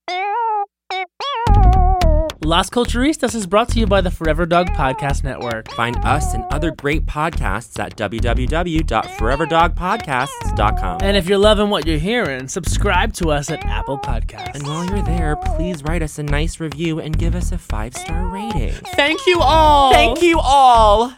Las Culturistas is brought to you by the Forever Dog Podcast Network. Find us and other great podcasts at www.foreverdogpodcasts.com. And if you're loving what you're hearing, subscribe to us at Apple Podcasts. And while you're there, please write us a nice review and give us a 5-star rating. Thank you all! Thank you all!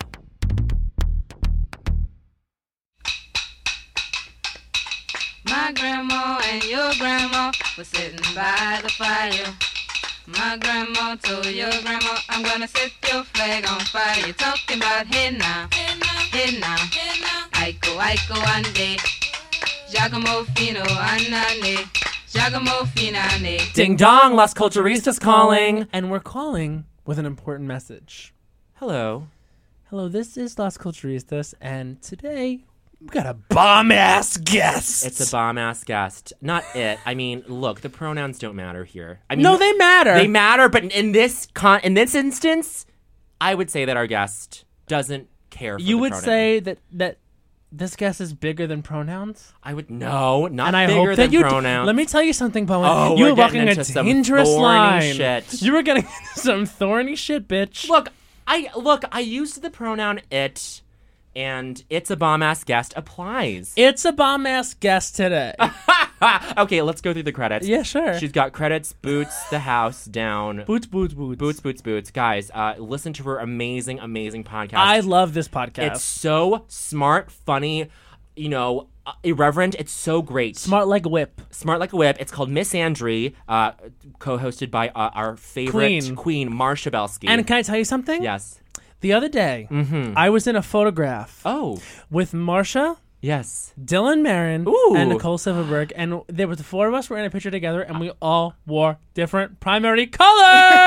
My grandma and your grandma were sitting by the fire. My grandma told your grandma, I'm gonna set your flag on fire. You're talking about hey now, hey now, Aiko, Aiko, ande, Giacomo Fino, anane, Giacomo Finane. Ding dong, Las Culturistas calling. And we're calling with an important message. Hello. Hello, this is Las Culturistas, and today we got a bomb-ass guest. It's a bomb-ass guest. Not it. I mean, look, the pronouns don't matter here. I mean, No, they matter. They matter, but in this instance, I would say that our guest doesn't care for You the would pronoun. say that this guest is bigger than pronouns? I would no, not And I bigger hope than that you pronouns. let me tell you something, Bowen. Oh, you we're were walking getting a into some dangerous thorny line. shit. You were getting into some thorny shit, bitch. I used the pronoun it, and it's a bomb-ass guest applies. It's a bomb-ass guest today. Okay, let's go through the credits. Yeah, sure. She's got credits, boots, the house, down. Boots. Boots. Guys, listen to her amazing podcast. I love this podcast. It's so smart, funny, irreverent. It's so great. Smart like a whip. Smart like a whip. It's called Miss Andrie, co-hosted by our favorite queen, Marsha Belsky. And can I tell you something? Yes. The other day, I was in a photograph Oh. with Marsha, Yes. Dylan Marin, Ooh. and Nicole Silverberg, and there was the four of us were in a picture together, and we all wore different primary colors.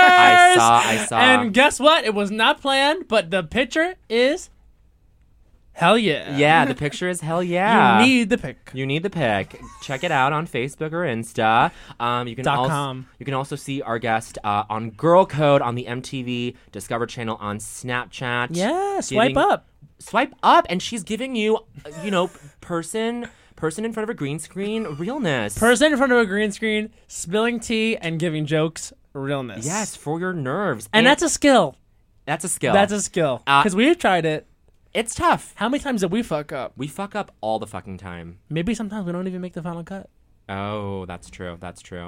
I saw. And guess what? It was not planned, but the picture is hell yeah. Yeah, the picture is hell yeah. You need the pic. You need the pic. Check it out on Facebook or Insta. You can also see our guest on Girl Code on the MTV Discover channel on Snapchat. Yeah, swipe up. Swipe up, and she's giving you, person in front of a green screen realness. Person in front of a green screen, spilling tea and giving jokes realness. Yes, for your nerves. And that's a skill. That's a skill. That's a skill. Because we've tried it. It's tough. How many times did we fuck up? We fuck up all the fucking time. Maybe sometimes we don't even make the final cut. Oh, that's true.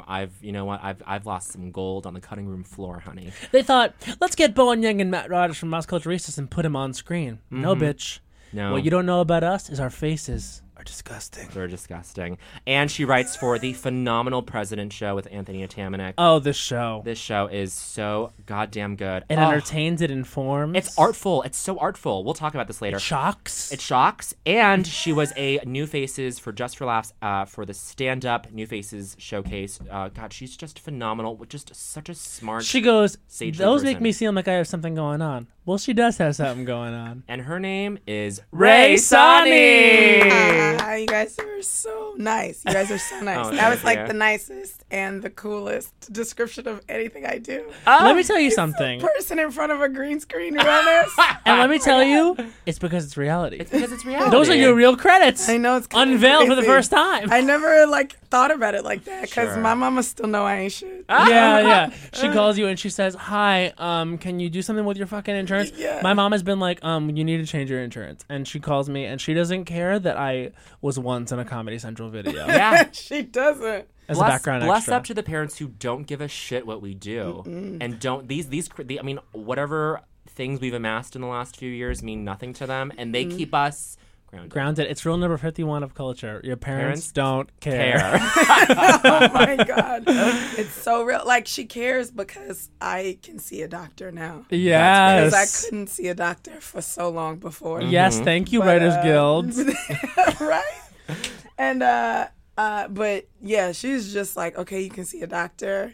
I've lost some gold on the cutting room floor, honey. They thought, let's get Bowen Yang and Matt Rogers from Las Culturistas and put him on screen. No, bitch. No. What you don't know about us is our faces are disgusting. They're disgusting. And she writes for the phenomenal President Show with Anthony Atamanuik. Oh, this show. This show is so goddamn good. It entertains, it informs. It's artful. It's so artful. We'll talk about this later. It shocks. It shocks. And she was a New Faces for Just for Laughs for the stand-up New Faces showcase. God, she's just phenomenal. Just such a smart, She goes, sagely those person. make me seem like I have something going on. Well, she does have something going on. And her name is Ray Sani. Hi, you guys are so nice. You guys are so nice. Oh, that was thank like you. the nicest and the coolest description of anything I do. Let me tell you something. Person in front of a green screen realness. And let me tell you, it's because it's reality. It's because it's reality. Those are your real credits. I know it's kinda unveiled for the crazy. first time. I never thought about it like that because Sure. my mama still know I ain't shit. Yeah. She calls you and she says, "Hi, can you do something with your fucking insurance?" Yeah. My mom has been like, you need to change your insurance." And she calls me and she doesn't care that I was once in a Comedy Central video Yeah. She doesn't. as a background bless extra. up to the parents who don't give a shit what we do and don't whatever things we've amassed in the last few years mean nothing to them, and they keep us Grounded. It's rule number 51 of culture. Your parents Parents don't care. Oh my God. It's so real. Like, she cares because I can see a doctor now. Yes. Because I couldn't see a doctor for so long before. Yes, thank you, But, Writers Guild. Right? And, but yeah, she's just like, okay, you can see a doctor.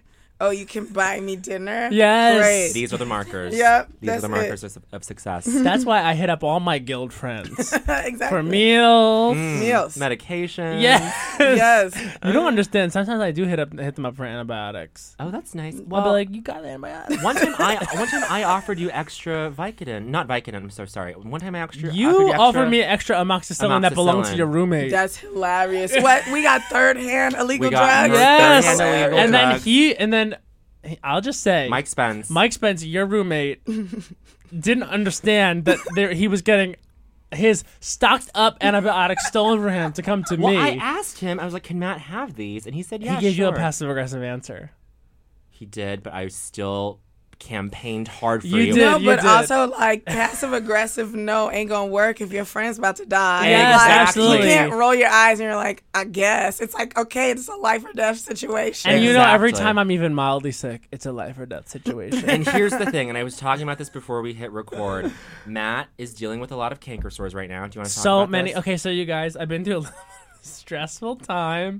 Oh, you can buy me dinner? Yes. Great. These are the markers. Yep, These are that's the markers of success. That's why I hit up all my guild friends Exactly. for meals. Meals. Medication. Yes. Yes. You don't understand. Sometimes I do hit them up for antibiotics. Oh, that's nice. I'll Well, be like, you got antibiotics. one time I offered you extra Vicodin. Not Vicodin, I'm so sorry. One time I offered You offered me extra amoxicillin that belonged to your roommate. That's hilarious. What? We got third-hand illegal drugs? Yes. third-hand illegal And drugs. then I'll just say, Mike Spence, your roommate, didn't understand that he was getting his stocked up antibiotics stolen from him to come to Well, me. I asked him, I was like, can Matt have these? And he said, yeah, He gave you a sure. passive-aggressive answer. He did, but I still campaigned hard for You you. did. No, but did. also like passive aggressive. No, ain't gonna work if your friend's about to die. Yes, Like, absolutely. You can't roll your eyes and you're like, I guess. It's like, okay, it's a life or death situation. And you know, every Exactly. time I'm even mildly sick, it's a life or death situation. And here's the thing, and I was talking about this before we hit record. Matt is dealing with a lot of canker sores right now. Do you want to talk So about many. this? Okay, so you guys, I've been through a stressful time,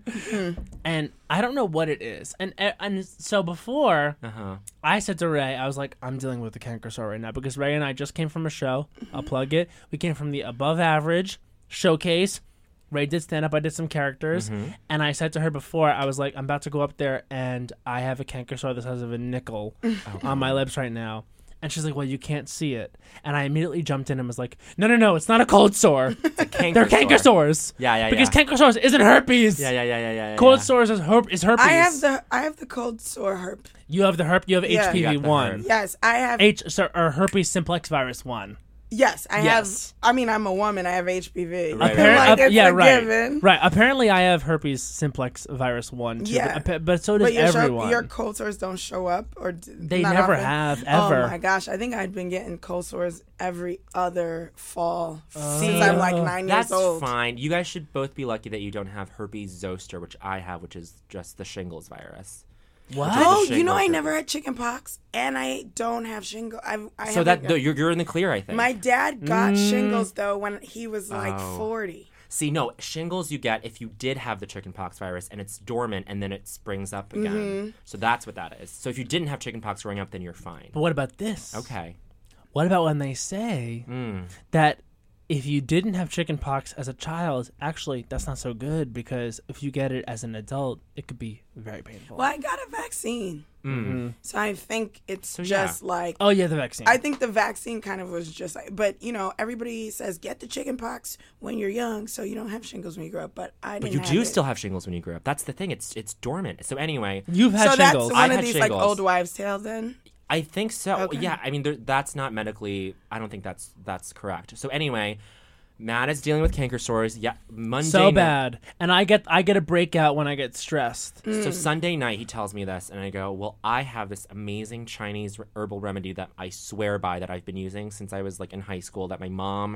and I don't know what it is. And so before, Uh-huh. I said to Ray, I was like, I'm dealing with the canker sore right now because Ray and I just came from a show. I'll plug it. We came from the Above Average showcase. Ray did stand up. I did some characters. And I said to her before, I was like, I'm about to go up there and I have a canker sore the size of a nickel on my lips right now. And she's like, well, you can't see it. And I immediately jumped in and was like, no, it's not a cold sore. They're canker sores. Yeah. Because canker sores isn't herpes. Yeah. Cold sores is herpes. I have the cold sore herp. You have the herp. You have Yeah. HPV You got the 1. herp. Yes, I have. Or herpes simplex virus 1. Yes, I Yes. have. I mean, I'm a woman. I have HPV. Right, Like, it's a right. given. Right. Apparently, I have herpes simplex virus 1 too. Yeah. But so does But everyone. your cold sores don't show up, or They not never often? have, ever. Oh my gosh, I think I'd been getting cold sores every other fall since I'm like 9 That's years old. fine. You guys should both be lucky that you don't have herpes zoster, which I have, which is just the shingles virus. What? Oh, the you know, I shingles never had chicken pox, and I don't have shingles. So that you're in the clear, I think. My dad got shingles though when he was like 40. See, no, shingles you get if you did have the chickenpox virus and it's dormant and then it springs up again. Mm-hmm. So that's what that is. So if you didn't have chickenpox growing up, then you're fine. But what about this? Okay. What about when they say that if you didn't have chickenpox as a child, actually, that's not so good because if you get it as an adult, it could be very painful. Well, I got a vaccine, so I think it's like. Oh, yeah, the vaccine. I think the vaccine kind of was just like, but you know, everybody says get the chicken pox when you're young, so you don't have shingles when you grow up. But I didn't. But you have do it. still have shingles when you grow up. That's the thing. It's dormant. So anyway, You've had So shingles. that's one I've of had these like shingles. old wives' tales. Then I think so. Okay. Yeah, I mean, that's not medically. I don't think that's correct. So anyway, Matt is dealing with canker sores. Yeah, Monday. so night- bad. And I get a breakout when I get stressed. So Sunday night, he tells me this, and I go, well, I have this amazing Chinese herbal remedy that I swear by that I've been using since I was like in high school that my mom,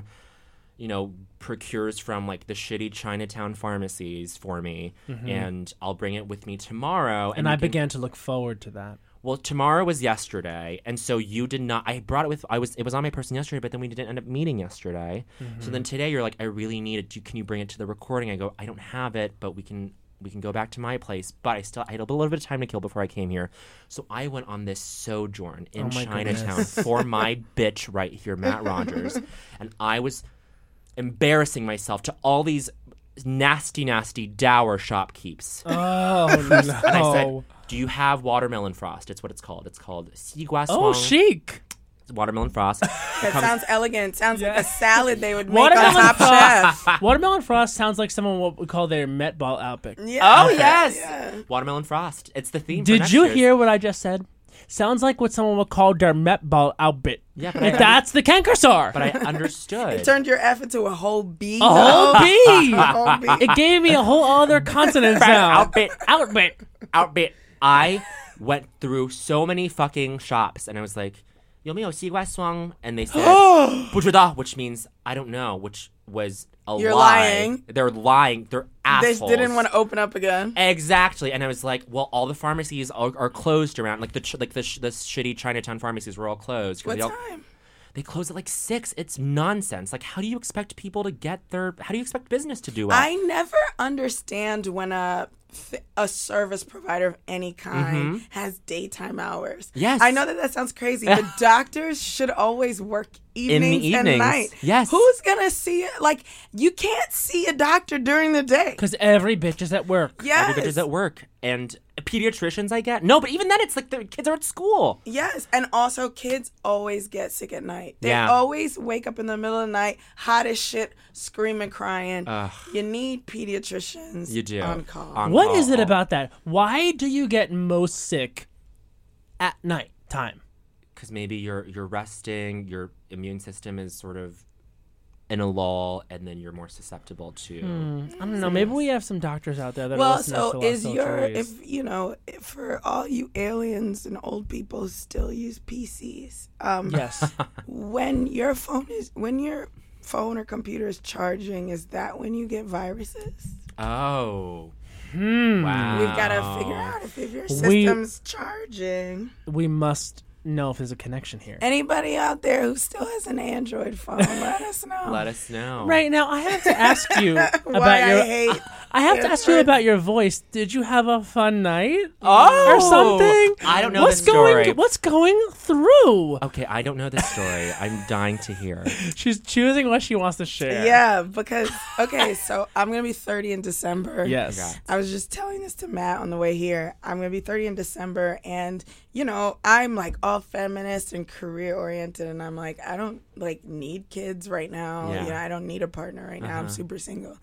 procures from like the shitty Chinatown pharmacies for me, and I'll bring it with me tomorrow. And I began to look forward to that. Well, tomorrow was yesterday, and so you did not. I brought it with. It was on my person yesterday, but then we didn't end up meeting yesterday. So then today, you're like, I really need it. Can you bring it to the recording? I go, I don't have it, but we can go back to my place. But I had a little bit of time to kill before I came here, so I went on this sojourn in my Chinatown goodness. for my bitch right here, Matt Rogers, and I was embarrassing myself to all these nasty dour shopkeepers. Oh, no. And I said, do you have watermelon frost? It's what it's called. It's called Xigua Oh, Suang. chic. Watermelon frost. that sounds elegant. Sounds like a salad they would make Watermelon on Top Chef. Watermelon frost sounds like someone what we call their Met Ball outfit. Yeah. Oh, yes. Yeah. Watermelon frost. It's the theme for Did next you year's. hear what I just said? Sounds like what someone would call their Met Ball outfit. Yeah, but That's the canker sore. But I understood. It turned your F into a whole B. A whole B. A whole B. It gave me a whole other consonant sound. Outbit. Outbit. I went through so many fucking shops, and I was like, 有没有西瓜霜? And they said, 不知道, which means I don't know, which was a You're lie. lying. They're lying. They're They assholes. didn't want to open up again. Exactly, and I was like, "Well, all the pharmacies are closed around. Like the shitty Chinatown pharmacies were all closed. 'Cause What they all- time? They close at like 6. It's nonsense. Like, how do you expect people to how do you expect business to do well? I never understand when a service provider of any kind has daytime hours. Yes. I know that sounds crazy, but doctors should always work evenings and night. Yes. Who's gonna see it? Like, you can't see a doctor during the day. Because every bitch is at work. Yes. Everybody's at work. And pediatricians, I get. No, but even then, it's like the kids are at school. Yes, and also kids always get sick at night. They Yeah. always wake up in the middle of the night, hot as shit, screaming, crying. Ugh. You need pediatricians You do. on call. What is it about that? Why do you get most sick at night time? Because maybe you're resting, your immune system is sort of in a lull, and then you're more susceptible to. I don't know. Maybe we have some doctors out there that are Well, listening so to is Lost your Stories. if for all you aliens and old people who still use PCs, Yes. when your phone or computer is charging, is that when you get viruses? Oh. Wow. We've got to figure out if your We- system's charging. We must know if there's a connection here. Anybody out there who still has an Android phone, let us know. Let us know. Right now, I have to ask you Why about I your. hate I have to ask you Android. about your voice. Did you have a fun night? Oh! Or something? I don't know what's the story. What's going through? Okay, I don't know this story. I'm dying to hear. She's choosing what she wants to share. Yeah, because so I'm gonna be 30 in December. Yes. Okay. I was just telling this to Matt on the way here. I'm gonna be 30 in December, and I'm like all feminist and career oriented, and I'm like, I don't like need kids right now. Yeah. I don't need a partner right now. I'm super single,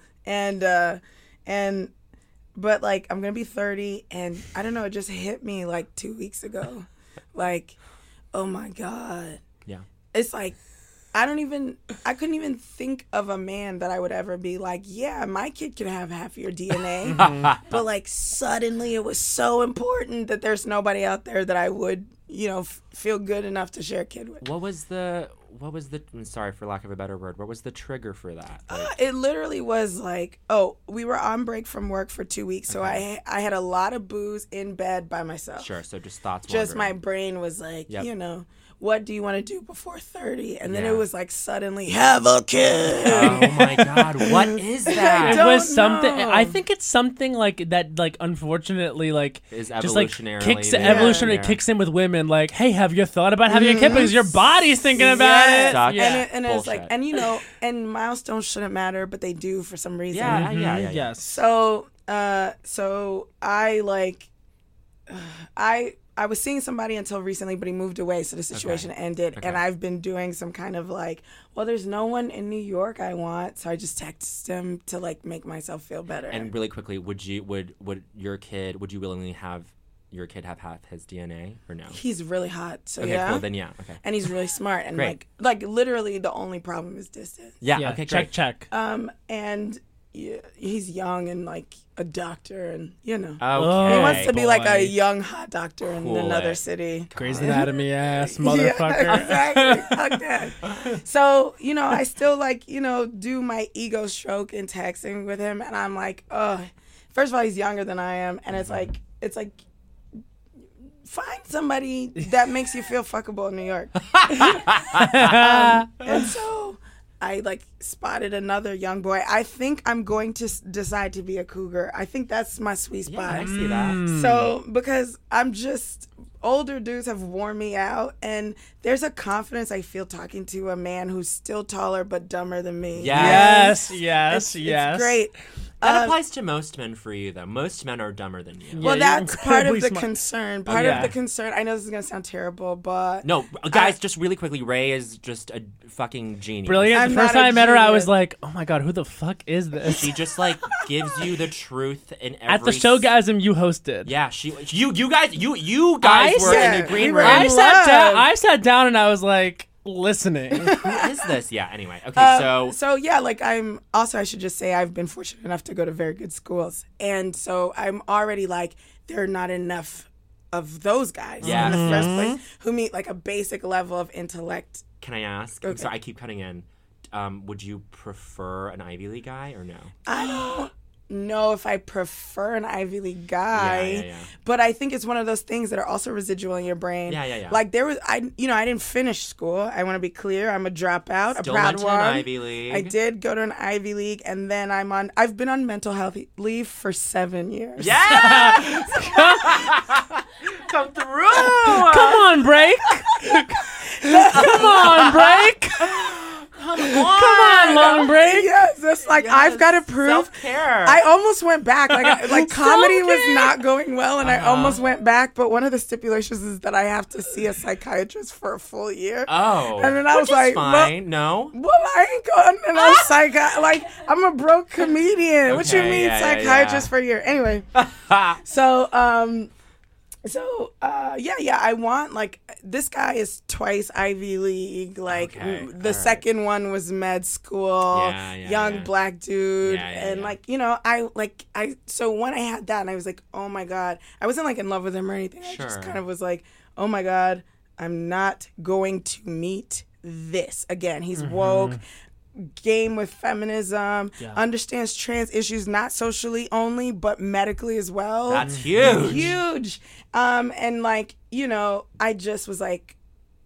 but like I'm gonna be 30, and I don't know. It just hit me like 2 weeks ago, like, oh my god. Yeah. It's like I couldn't even think of a man that I would ever be like, yeah, my kid can have half your DNA. But like suddenly it was so important that there's nobody out there that I would, feel good enough to share a kid with. What was the I'm sorry for lack of a better word, what was the trigger for that? It literally was like, we were on break from work for 2 weeks. So I had a lot of booze in bed by myself. Sure, so just thoughts Just my wandering. brain was like, Yep. what do you want to do before 30? And then Yeah. it was like suddenly have a kid. Oh my god, what is that? It don't was something. know. I think it's something like that. Like, unfortunately, like Is just like evolutionarily kicks there. evolutionary Yeah. kicks in with women. Like, hey, have you thought about having a kid? Because your body's thinking about Yes. it. Sucks. Yeah. And it's like, Bullshit. and milestones shouldn't matter, but they do for some reason. Yeah, yeah. Yes. So I like, I was seeing somebody until recently, but he moved away, so the situation ended. Okay. And I've been doing some kind of like, well, there's no one in New York I want, so I just text him to like make myself feel better. And really quickly, would you willingly have your kid have half his DNA or no? He's really hot, so Okay, yeah. cool. Then yeah, okay. And he's really smart, and Great. like literally the only problem is distance. Yeah, Yeah. okay, check. great. Check. And yeah, he's young and like a doctor, and Okay. he wants to be like a boy. young hot doctor in Cool another it. city. Grey's Anatomy ass Yeah, motherfucker. exactly. Fuck that. So, I still like, do my ego stroke in texting with him, and I'm like, first of all, he's younger than I am, and it's like find somebody that makes you feel fuckable in New York. And so I like spotted another young boy. I think I'm going to decide to be a cougar. I think that's my sweet Yeah, spot. I see that. So, because I'm just, older dudes have worn me out, and there's a confidence I feel talking to a man who's still taller but dumber than me. Yes. It's great. That applies to most men for you, though. Most men are dumber than you. Well, Yeah, you're that's part of incredibly the smart. concern. Part yeah. of the concern. I know this is going to sound terrible, but No, guys, just really quickly, Ray is just a fucking genius. Brilliant. I'm The first not a time I met her, I was genius. like, oh my god, who the fuck is this? She just like gives you the truth in every. At the showgasm you hosted. Yeah, you guys were in the green we were room. in I sat down and I was like listening. Who is this? Yeah. Anyway, okay, So yeah, like I should just say I've been fortunate enough to go to very good schools, and so I'm already like there are not enough of those guys Yeah. in the first place who meet like a basic level of intellect. can I ask? Okay. I'm sorry, I keep cutting in. Would you prefer an Ivy League guy or no? I don't. know if I prefer an Ivy League guy, Yeah. but I think it's one of those things that are also residual in your brain. Yeah. Like I didn't finish school. I want to be clear. I'm a dropout, Still a proud went to one. an Ivy League. I did go to an Ivy League, and then I've been on mental health leave for 7 years. Yes! Come through! Come on, break. Come on, break. Come Come on, long break. Yes, it's like I've got to prove. Self-care. I almost went back. Like comedy was not going well, and I almost went back. But one of the stipulations is that I have to see a psychiatrist for a full year. Oh. And then I was like, fine. No. Well, I ain't going to no Like, I'm a broke comedian. What you Okay, mean, yeah, psychiatrist yeah. for a year? Anyway, so I want, like, this guy is twice Ivy League. Like, Okay, the all second one was med school, young black dude. And, like, you know, so when I had that, and I was like, oh my God, I wasn't, like, in love with him or anything. I just kind of was like, oh my God, I'm not going to meet this again. He's woke. Game with feminism, understands trans issues not socially only but medically as well. That's huge. Huge. And like, you know, I just was like,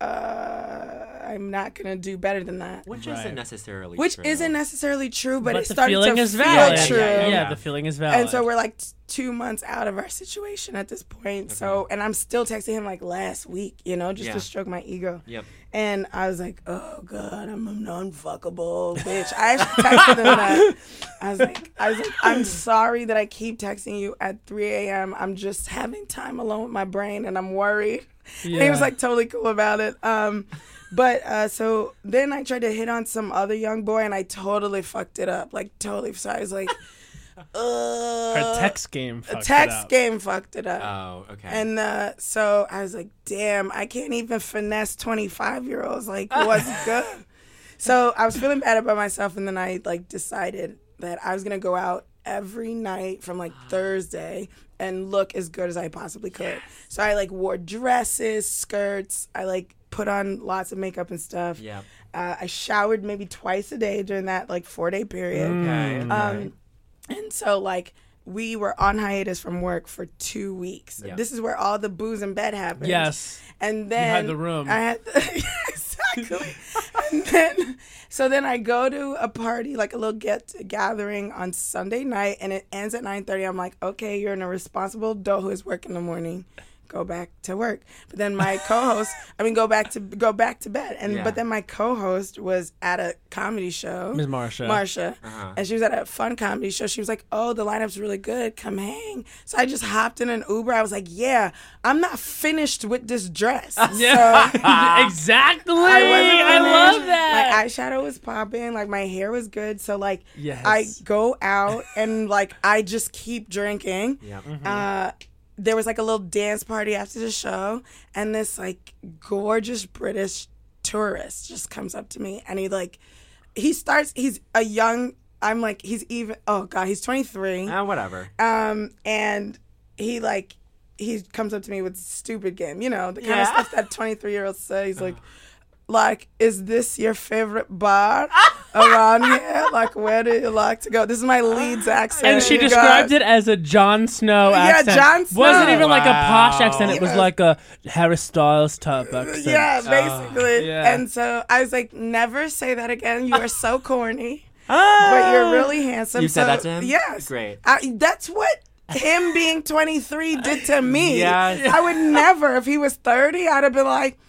I'm not gonna do better than that. Which isn't necessarily Which true. isn't necessarily true, but, But it the started feeling to is feel valid. true. Yeah, the feeling is valid. And so we're like 2 months out of our situation at this point. So, and I'm still texting him like last week, you know, just to stroke my ego. Yep. And I was like, oh God, I'm an unfuckable bitch. I actually texted him that. I was like, I'm sorry that I keep texting you at 3 a.m. I'm just having time alone with my brain and I'm worried. And he was like totally cool about it. But so then I tried to hit on some other young boy and I totally fucked it up. Like totally. So I was like, her text game fucked game fucked it up. Oh, okay. And so I was like, damn, I can't even finesse 25-year-olds. Like, what's good? So I was feeling bad about myself, and then I like decided that I was gonna go out every night from like Thursday and look as good as I possibly could. Yes. So I like wore dresses, skirts. I like put on lots of makeup and stuff. Yeah. I showered maybe twice a day during that like 4-day period. Okay. And so, like, we were on hiatus from work for 2 weeks. Yeah. This is where all the booze and bed happened. Yes. And then... You had the room. I had... exactly. And then I go to a party, like a little gathering on Sunday night, and it ends at 9:30. I'm like, okay, you're an irresponsible adult who is working in the morning. Go back to work. But then my co-host, go back to bed. And but then my co-host was at a comedy show. Ms. Marsha. And she was at a fun comedy show. She was like, "Oh, the lineup's really good. Come hang." So I just hopped in an Uber. I was like, "Yeah, I'm not finished with this dress." Yeah, so, exactly. I love that. My eyeshadow was popping. Like my hair was good. So like, yes. I go out and like I just keep drinking. Yeah. There was like a little dance party after the show, and this like gorgeous British tourist just comes up to me, and he's a young, I'm like, he's 23. Whatever. And he comes up to me with stupid game, you know, the kind of stuff that 23-year-olds say. He's like, is this your favorite bar around here? Like, where do you like to go? This is my Leeds accent. And she described it as a Jon Snow accent. Yeah, Jon Snow. Wasn't even like a posh accent. It was like a Harry Styles type accent. Yeah, basically. Yeah. And so I was like, never say that again. You are so corny. But you're really handsome. You said that to him? Yes. Great. That's what him being 23 did to me. Yes. I would never, if he was 30, I'd have been like,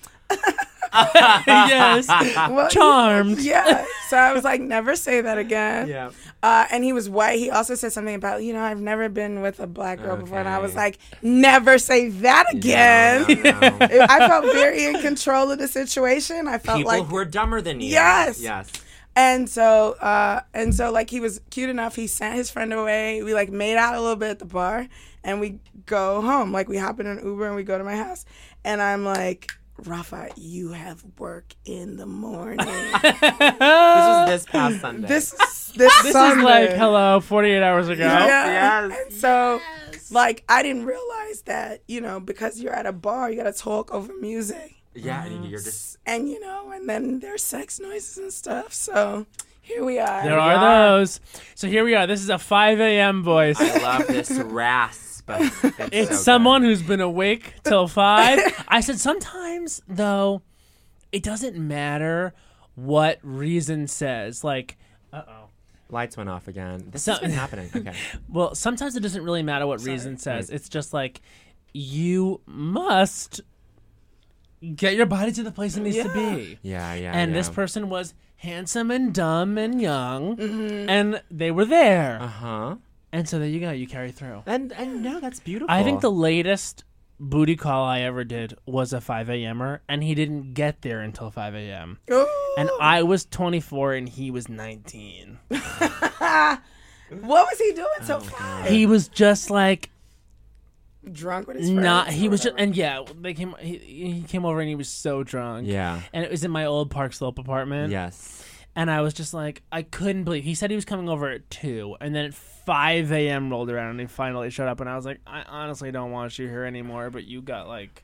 yes. well, charmed. Yeah. So I was like, never say that again. Yeah. And he was white. He also said something about, I've never been with a black girl before. And I was like, never say that again. No. I felt very in control of the situation. I felt People like who are dumber than you. Yes. Yes. And so like he was cute enough. He sent his friend away. We like made out a little bit at the bar, and we go home. Like we hop in an Uber and we go to my house. And I'm like, Rafa, you have work in the morning. This was this past Sunday. This This Sunday. is like, hello, 48 hours ago. Yeah. Yes. And so, like, I didn't realize that, because you're at a bar, you got to talk over music. Yeah, and you're just... And, and then there's sex noises and stuff. So Here we are. There are those. So here we are. This is a 5 a.m. voice. I love this rasp. It's so someone who's been awake till 5. I said sometimes, though, it doesn't matter what reason says. Like, good. Lights went off again. This So- has been happening. Okay. well, sometimes it doesn't really matter what reason says. It's just like you must get your body to the place it needs to be. Yeah. And this person was handsome and dumb and young, and they were there. Uh-huh. And so there you go. You carry through. And no, that's beautiful. I think the latest booty call I ever did was a 5 a.m.er, and he didn't get there until 5 a.m. Ooh. And I was 24 and he was 19. What was he doing so far? He was just like Drunk with his friends? not. He or was just, whatever? and yeah, they came. He came over and he was so drunk. Yeah. And it was in my old Park Slope apartment. Yes. And I was just like, I couldn't believe. He said he was coming over at 2, and then at 5 a.m. rolled around, and he finally showed up. And I was like, I honestly don't want you here anymore, but you got like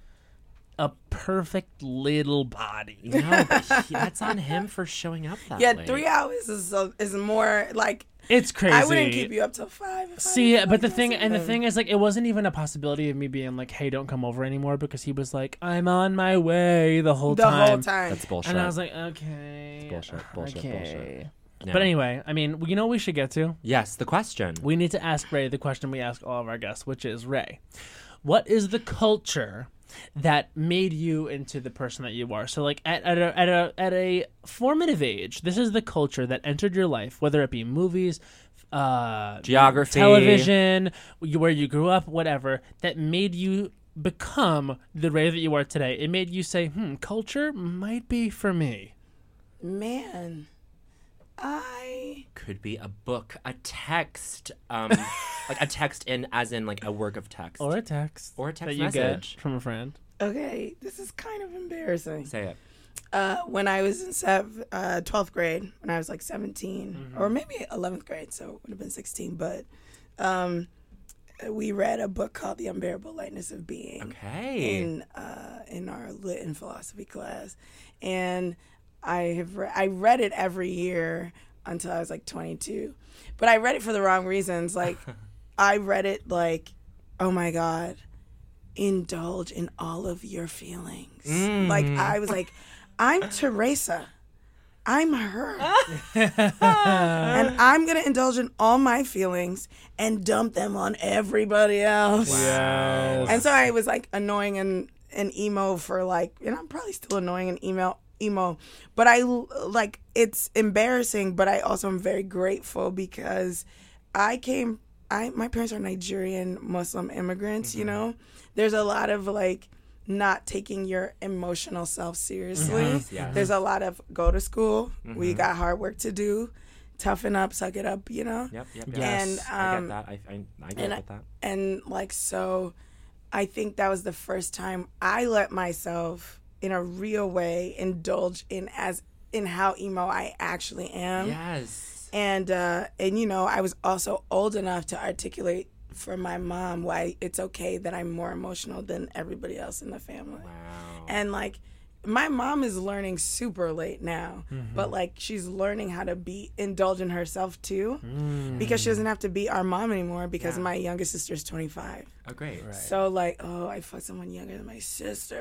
a perfect little body. No, but that's on him for showing up that Yeah, late. 3 hours is more like. It's crazy. I wouldn't keep you up till 5. if I See, was but the like thing, this. and the thing is, like, it wasn't even a possibility of me being like, "Hey, don't come over anymore," because he was like, "I'm on my way" the whole the time. whole time. That's bullshit. And I was like, "Okay, bullshit, bullshit. No. But anyway, I mean, you know what we should get to? Yes, the question. We need to ask Ray the question we ask all of our guests, which is, Ray, what is the culture that made you into the person that you are? So, like, at a formative age, this is the culture that entered your life, whether it be movies, Geography. television, where you grew up, whatever, that made you become the Ray that you are today. It made you say, culture might be for me. Man, I Could be a book, a text, like a text as in like a work of text. Or a text. Or a text that you message. get from a friend. okay. This is kind of embarrassing. Say it. When I was in 12th grade, when I was like 17, Mm-hmm. or maybe 11th grade, so it would have been 16. But we read a book called The Unbearable Lightness of Being. Okay. In our lit and philosophy class, and I read it every year until I was like 22, but I read it for the wrong reasons. Like I read it like, oh my God, indulge in all of your feelings. Like I was like, I'm Teresa. I'm her. And I'm going to indulge in all my feelings and dump them on everybody else. Yes. And so I was like annoying and emo for like, and I'm probably still annoying and emo, but I like, it's embarrassing, but I also am very grateful because my parents are Nigerian Muslim immigrants, you know? There's a lot of like not taking your emotional self seriously. Yes. There's a lot of go to school. We got hard work to do. Toughen up, suck it up, you know? Yep. Yes. And I get that. I get with that. And like, so I think that was the first time I let myself in a real way indulge in how emo I actually am. Yes. And you know, I was also old enough to articulate for my mom why it's okay that I'm more emotional than everybody else in the family. Wow. And like, my mom is learning super late now, but like she's learning how to indulge in herself too, because she doesn't have to be our mom anymore because my youngest sister's 25. Oh, great. Right. So like, oh, I fucked someone younger than my sister.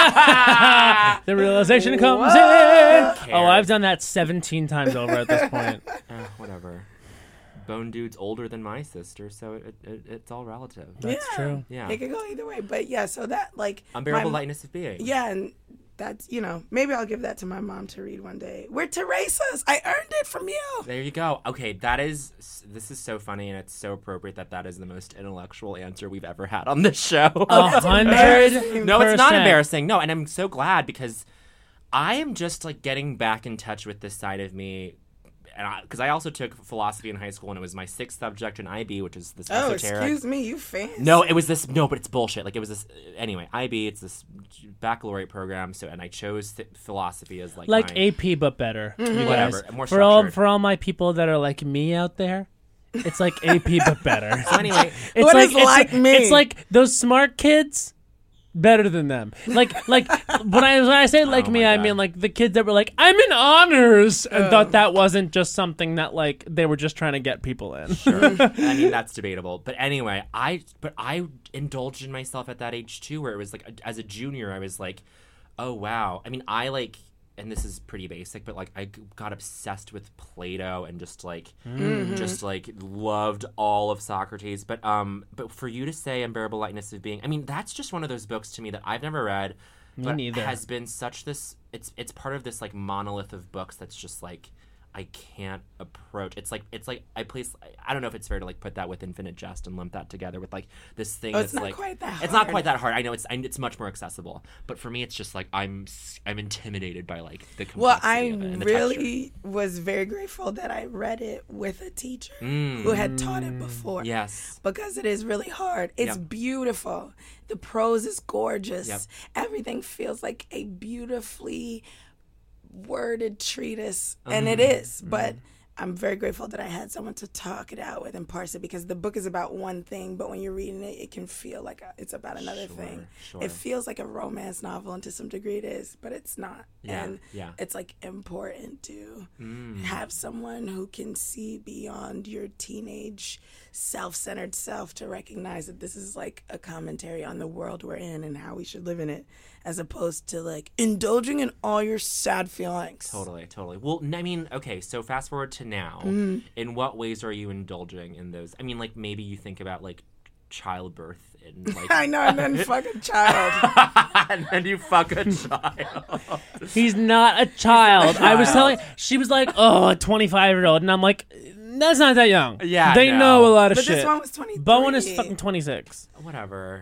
The realization comes in. Oh, I've done that 17 times over at this point. Whatever. Bone dude's older than my sister, so it's all relative. That's true. Yeah. It could go either way, but yeah. So that like Unbearable lightness of being. Yeah, and that's, you know, maybe I'll give that to my mom to read one day. We're Teresa's. I earned it from you. There you go. Okay, this is so funny, and it's so appropriate that is the most intellectual answer we've ever had on this show. 100%. No, it's not embarrassing. No, and I'm so glad because I am just like getting back in touch with this side of me. And because I also took philosophy in high school, and it was my 6th subject in IB, which is this esoteric. Excuse me, you fancy. No, it was this. No, but it's bullshit. Like it was this. Anyway, IB, it's this baccalaureate program. So, and I chose philosophy as like my, AP, but better. You guys. whatever, more For all structured. my people that are like me out there, it's like AP, but better. So anyway, It's What is like me? It's like those smart kids, better than them. Like when I say like Oh me, my I God. mean like the kids that were like, I'm in honors, and thought that wasn't just something that like they were just trying to get people in. I mean, that's debatable. But anyway, I indulged in myself at that age too, where it was like, as a junior, I was like, oh wow. I mean, I like, and this is pretty basic, but like I got obsessed with Plato and just like loved all of Socrates. But for you to say Unbearable Lightness of Being, I mean, that's just one of those books to me that I've never read, but neither. has been such this. It's part of this like monolith of books that's just like I can't approach. It's like I don't know if it's fair to like put that with Infinite Jest and lump that together with like this thing that's it's not like quite that it's not hard. quite that hard. I know it's much more accessible, but for me it's just like I'm intimidated by like the complexity Well, I of it and the texture. really was very grateful that I read it with a teacher who had taught it before. Yes. Because it is really hard. It's Yep. beautiful. The prose is gorgeous. Yep. Everything feels like a beautifully worded treatise, and it is. But I'm very grateful that I had someone to talk it out with and parse it, because the book is about one thing, but when you're reading it, it can feel like it's about another thing. Sure. It feels like a romance novel, and to some degree it is, but it's not. Yeah, And yeah. it's like important to have someone who can see beyond your teenage self-centered self to recognize that this is like a commentary on the world we're in and how we should live in it, as opposed to like indulging in all your sad feelings. Totally. Well, I mean, okay, so fast forward to now. In what ways are you indulging in those? I mean, like maybe you think about like childbirth and like I know, and then fuck a child. and then you fuck a child. He's not a child. I was telling. She was like, "Oh, a 25-year-old," and I'm like, "That's not that young." Yeah, they no. know a lot of But shit. this one was 23. Bowen is fucking 26 Whatever.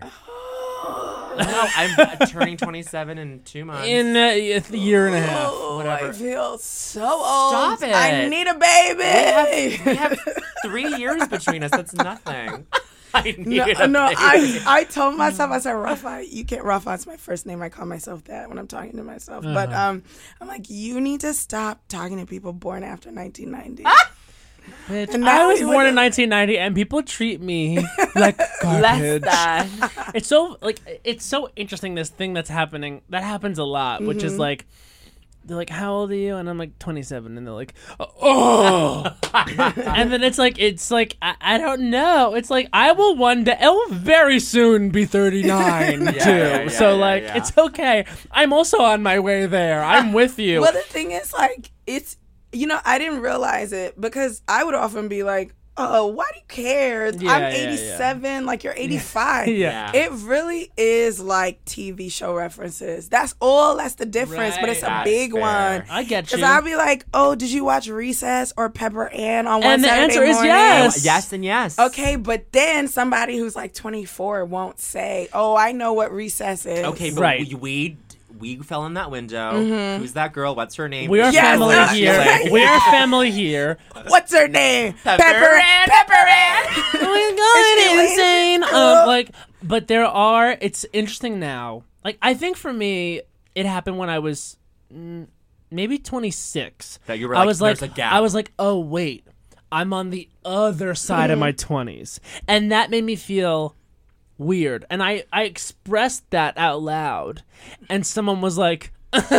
No, I'm turning 27 in 2 months. in a year and a half. Oh, Whatever. I feel so old. Stop it. I need a baby. We have 3 years between us. That's nothing. I need a No, baby. I told myself, I said, Rafa, you can't, Rafa, it's my first name. I call myself that when I'm talking to myself. But I'm like, you need to stop talking to people born after 1990. Bitch, And I now was we born in would- 1990, and people treat me like garbage. It's so interesting, this thing that's happening. That happens a lot, which is like, they're like, "How old are you?" And I'm like, 27, and they're like, "Oh," and then it's like I don't know. It's like I will one day, I will very soon be 39 too. So like, yeah. it's okay. I'm also on my way there. I'm with you. Well, the thing is, like, it's, I didn't realize it, because I would often be like, oh, why do you care? Yeah, I'm yeah, 87, like you're 85. Yeah. It really is like TV show references. That's the difference, but it's a Right. big That's one. fair. I get Because you. I'll be like, oh, did you watch Recess or Pepper Ann on one And the Saturday answer is morning? yes. Yes and yes. Okay, but then somebody who's like 24 won't say, oh, I know what Recess is. Okay, but Right. we fell in that window. Who's that girl? What's her name? We are Yes, family that's here. right. We are family here. What's her name? Pepper Ann. Pepper Ann. We're Is going she insane. lazy? But it's interesting now. Like, I think for me, it happened when I was maybe 26. That you were I like, was like, "There's a gap." I was like, oh wait, I'm on the other side of my 20s, and that made me feel weird. And I expressed that out loud, and someone was like,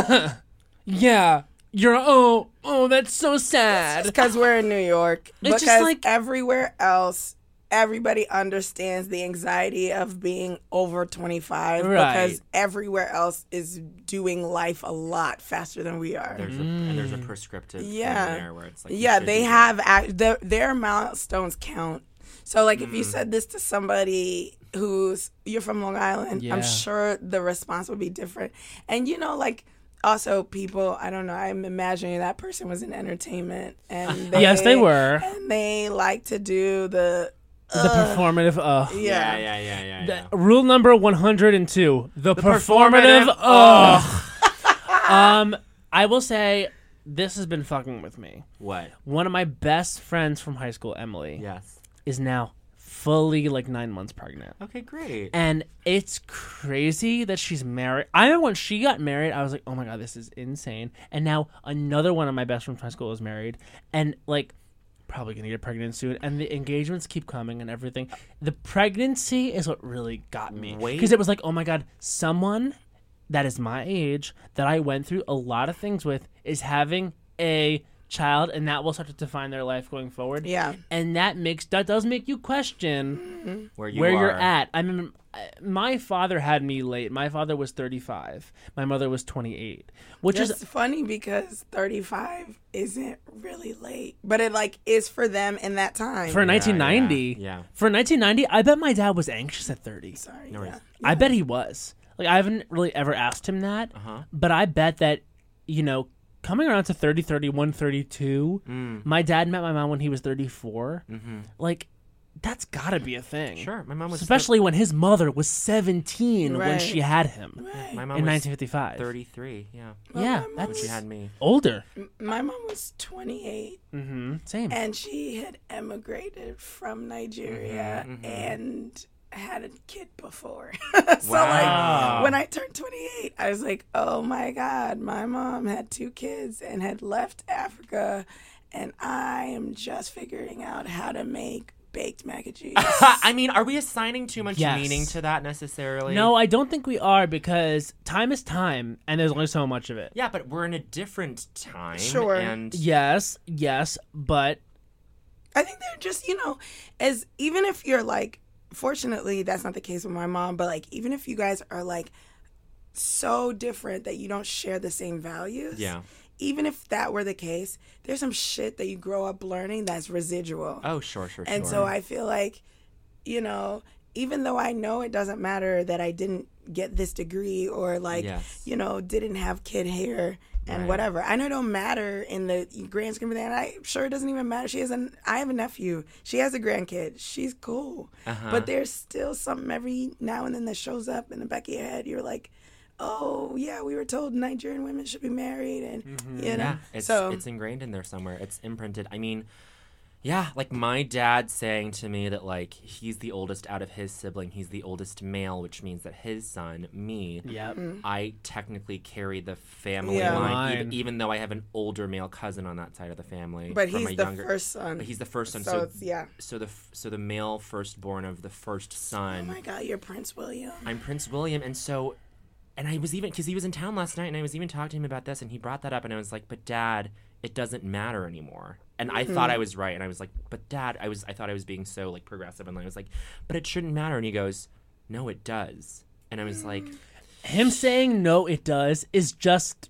yeah, you're that's so sad. Because we're in New York. It's just Because like- everywhere else, everybody understands the anxiety of being over 25. Right. Because everywhere else is doing life a lot faster than we are. And there's a prescriptive thing Yeah. there where it's like, you Yeah, should they do have their milestones count. So like if you said this to somebody you're from Long Island, Yeah. I'm sure the response would be different. And like also people, I don't know, I'm imagining that person was in entertainment and Yes, they were. And they like to do the Performative. that. Yeah. Rule number 102: the performative performative. I will say this has been fucking with me. What? One of my best friends from high school, Emily, Yes. is now fully 9 months pregnant. Okay, great. And it's crazy that she's married. I know when she got married, I was like, oh my God, this is insane. And now another one of my best friends from high school is married. And probably going to get pregnant soon. And the engagements keep coming and everything. The pregnancy is what really got me. Wait. Because it was like, oh my God, someone that is my age, that I went through a lot of things with, is having a child, and that will start to define their life going forward. Yeah. And that does make you question where you're at. I mean, my father had me late. My father was 35. My mother was 28, which It's is funny because 35 isn't really late, but it like is for them in that time. for 1990. yeah. For 1990, I bet my dad was anxious at 30. Sorry. No worries. yeah. I bet he was. Like, I haven't really ever asked him that, but I bet that, you know, coming around to 30, 31, 32, my dad met my mom when he was 34. Like, that's gotta be a thing. Sure, my mom was Especially when his mother was 17 when Right. she had him my mom in was 1955. 33. Yeah, Yeah, my mom that's she had me. older. My mom was 28 Same. and she had emigrated from Nigeria and had a kid before. So Wow. like when I turned 28, I was like, oh my God, my mom had 2 kids and had left Africa, and I am just figuring out how to make baked mac and cheese. I mean, are we assigning too much Yes. meaning to that necessarily? No, I don't think we are, because time is time, and there's only so much of it. Yeah, but we're in a different time. Sure. And Yes, but I think they're just, as even if you're like, fortunately, that's not the case with my mom, but like, even if you guys are like so different that you don't share the same values. Yeah. Even if that were the case, there's some shit that you grow up learning that's residual. Oh, sure. And so I feel like, even though I know it doesn't matter that I didn't get this degree or like, Yes. didn't have kid hair and Right. whatever. I know it don't matter in the grand scheme of that. I'm sure it doesn't even matter. I have a nephew. She has a grandkid. She's cool. But there's still something every now and then that shows up in the back of your head. You're like, oh yeah, we were told Nigerian women should be married, and Yeah, it's ingrained in there somewhere. It's imprinted. I mean, yeah, like my dad saying to me that like he's the oldest out of his sibling. He's the oldest male, which means that his son, me, Yep. I technically carry the family Yeah. line, Line. even though I have an older male cousin on that side of the family. But from he's my the younger, first son. But he's the first son. So it's, yeah. So the male firstborn of the first son. Oh my God, you're Prince William. I'm Prince William, and I was even, because he was in town last night, and I was even talking to him about this, and he brought that up, and I was like, but Dad, it doesn't matter anymore. And I thought I was right, and I was like, but Dad, I thought I was being so like progressive, and I was like, but it shouldn't matter. And he goes, no, it does. And I was like, Him saying no, it does, is just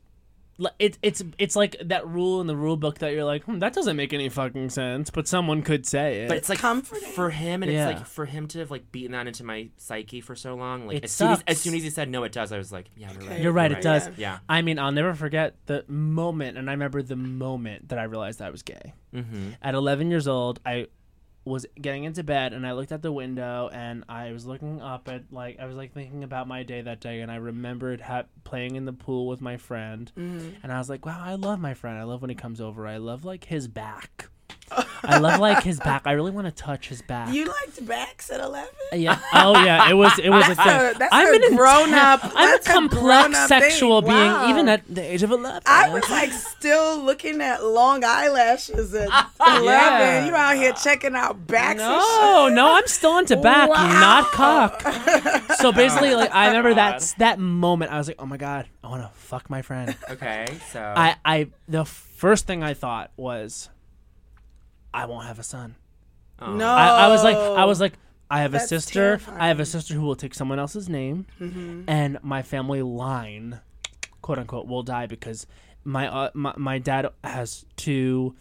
it's like that rule in the rule book that you're like, that doesn't make any fucking sense, but someone could say it. but it's like comforting. for him, and Yeah. it's like for him to have like beaten that into my psyche for so long. Like It as soon sucks. as he said no, it does, I was like, yeah, you're right. You're right, it does. Yeah. I mean, I'll never forget the moment, and I remember the moment that I realized I was gay. Mm-hmm. At 11 years old, I was getting into bed, and I looked out the window, and I was looking up at, like, I was, like, thinking about my day that day, and I remembered playing in the pool with my friend, and I was like, wow, I love my friend. I love when he comes over. I love, like, his back. I love, like, his back. I really want to touch his back. You liked backs at 11? Yeah. Oh, yeah. It was a thing. That's a grown-up. I'm a That's a complex grown-up sexual thing. being, Wow. even at the age of 11. I was like still looking at long eyelashes at 11. Yeah. You out here checking out backs and No, I'm still into back, Wow. not cock. So basically, like, I remember that moment. I was like, oh my God, I want to fuck my friend. Okay, so I the first thing I thought was, I won't have a son. Oh. No. I was like, I have a That's sister. terrifying. I have a sister who will take someone else's name, and my family line, quote unquote, will die because my dad has 2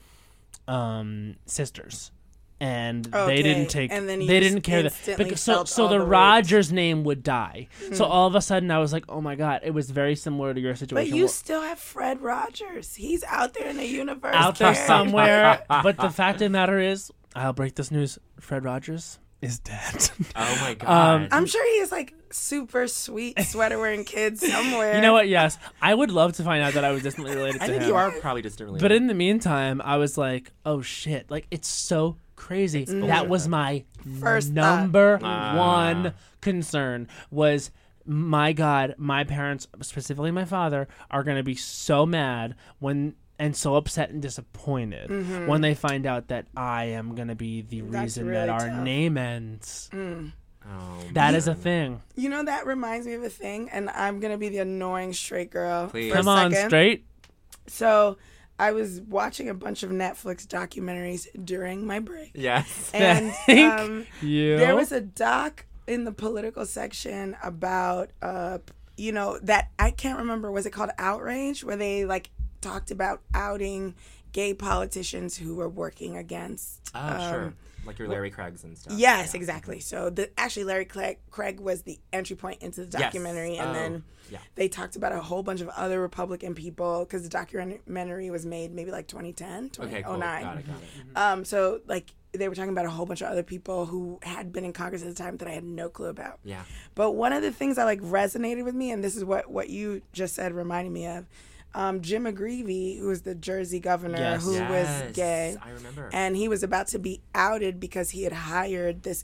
sisters, and they Okay, didn't take. and then They you didn't care that instantly because felt so all the the weight. Rogers name would die. So all of a sudden I was like, oh my God, it was very similar to your But situation. you still have Fred Rogers. He's out there in the universe. out there Karen. somewhere. But the fact of the matter is, I'll break this news: Fred Rogers is dead. Oh my God. I'm sure he is like super sweet sweater wearing kid somewhere. You know what? Yes, I would love to find out that I was distantly related to I him. think you are probably just really. But in the meantime, I was like, oh shit, like it's so crazy. That was my First number thought. one concern was, my God, my parents, specifically my father, are going to be so mad when and so upset and disappointed when they find out that I am going to be the That's reason really that our tough. name ends. Oh, That is a thing. You know, that reminds me of a thing, and I'm going to be the annoying straight girl. Please. For Come a on, second. straight. So I was watching a bunch of Netflix documentaries during my break. yes. And Thank you. there was a doc in the political section about, that I can't remember, was it called Outrage? Where they like talked about outing gay politicians who were working against. Oh, sure. Like your Larry Craigs and stuff. Yes, Yeah. exactly. So actually Larry Craig was the entry point into the documentary, and then yeah. they talked about a whole bunch of other Republican people because the documentary was made maybe like 2010, Okay, cool. 2009. Got it. So like they were talking about a whole bunch of other people who had been in Congress at the time that I had no clue about. Yeah. But one of the things that like resonated with me, and this is what you just said reminded me of, Jim McGreevey, who was the Jersey governor, Yes. who was gay. I remember. And he was about to be outed because he had hired this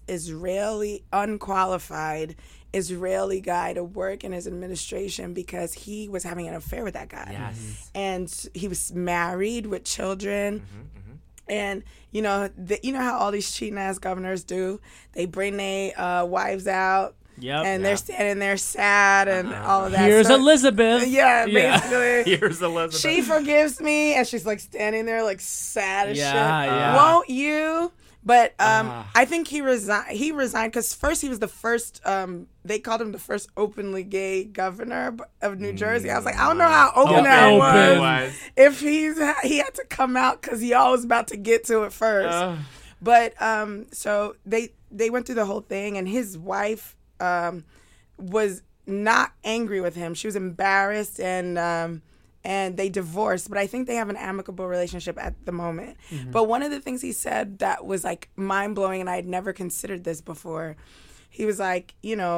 unqualified Israeli guy to work in his administration because he was having an affair with that guy. Yes. And he was married with children. Mm-hmm. And you know how all these cheating ass governors do? They bring their wives out. Yep. And they're standing there sad and all of that. Here's stuff. Elizabeth. Yeah, basically. Here's Elizabeth. She forgives me, and she's like standing there like sad as Yeah, shit. yeah. Won't you? But I think he resigned. He resigned because first he was the first. They called him the first openly gay governor of New Jersey. I was like, I don't know how open that was. If he had to come out because y'all was about to get to it first. But so they went through the whole thing, and his wife was not angry with him. She was embarrassed, and they divorced. But I think they have an amicable relationship at the moment. But one of the things he said that was like mind blowing, and I had never considered this before. He was like,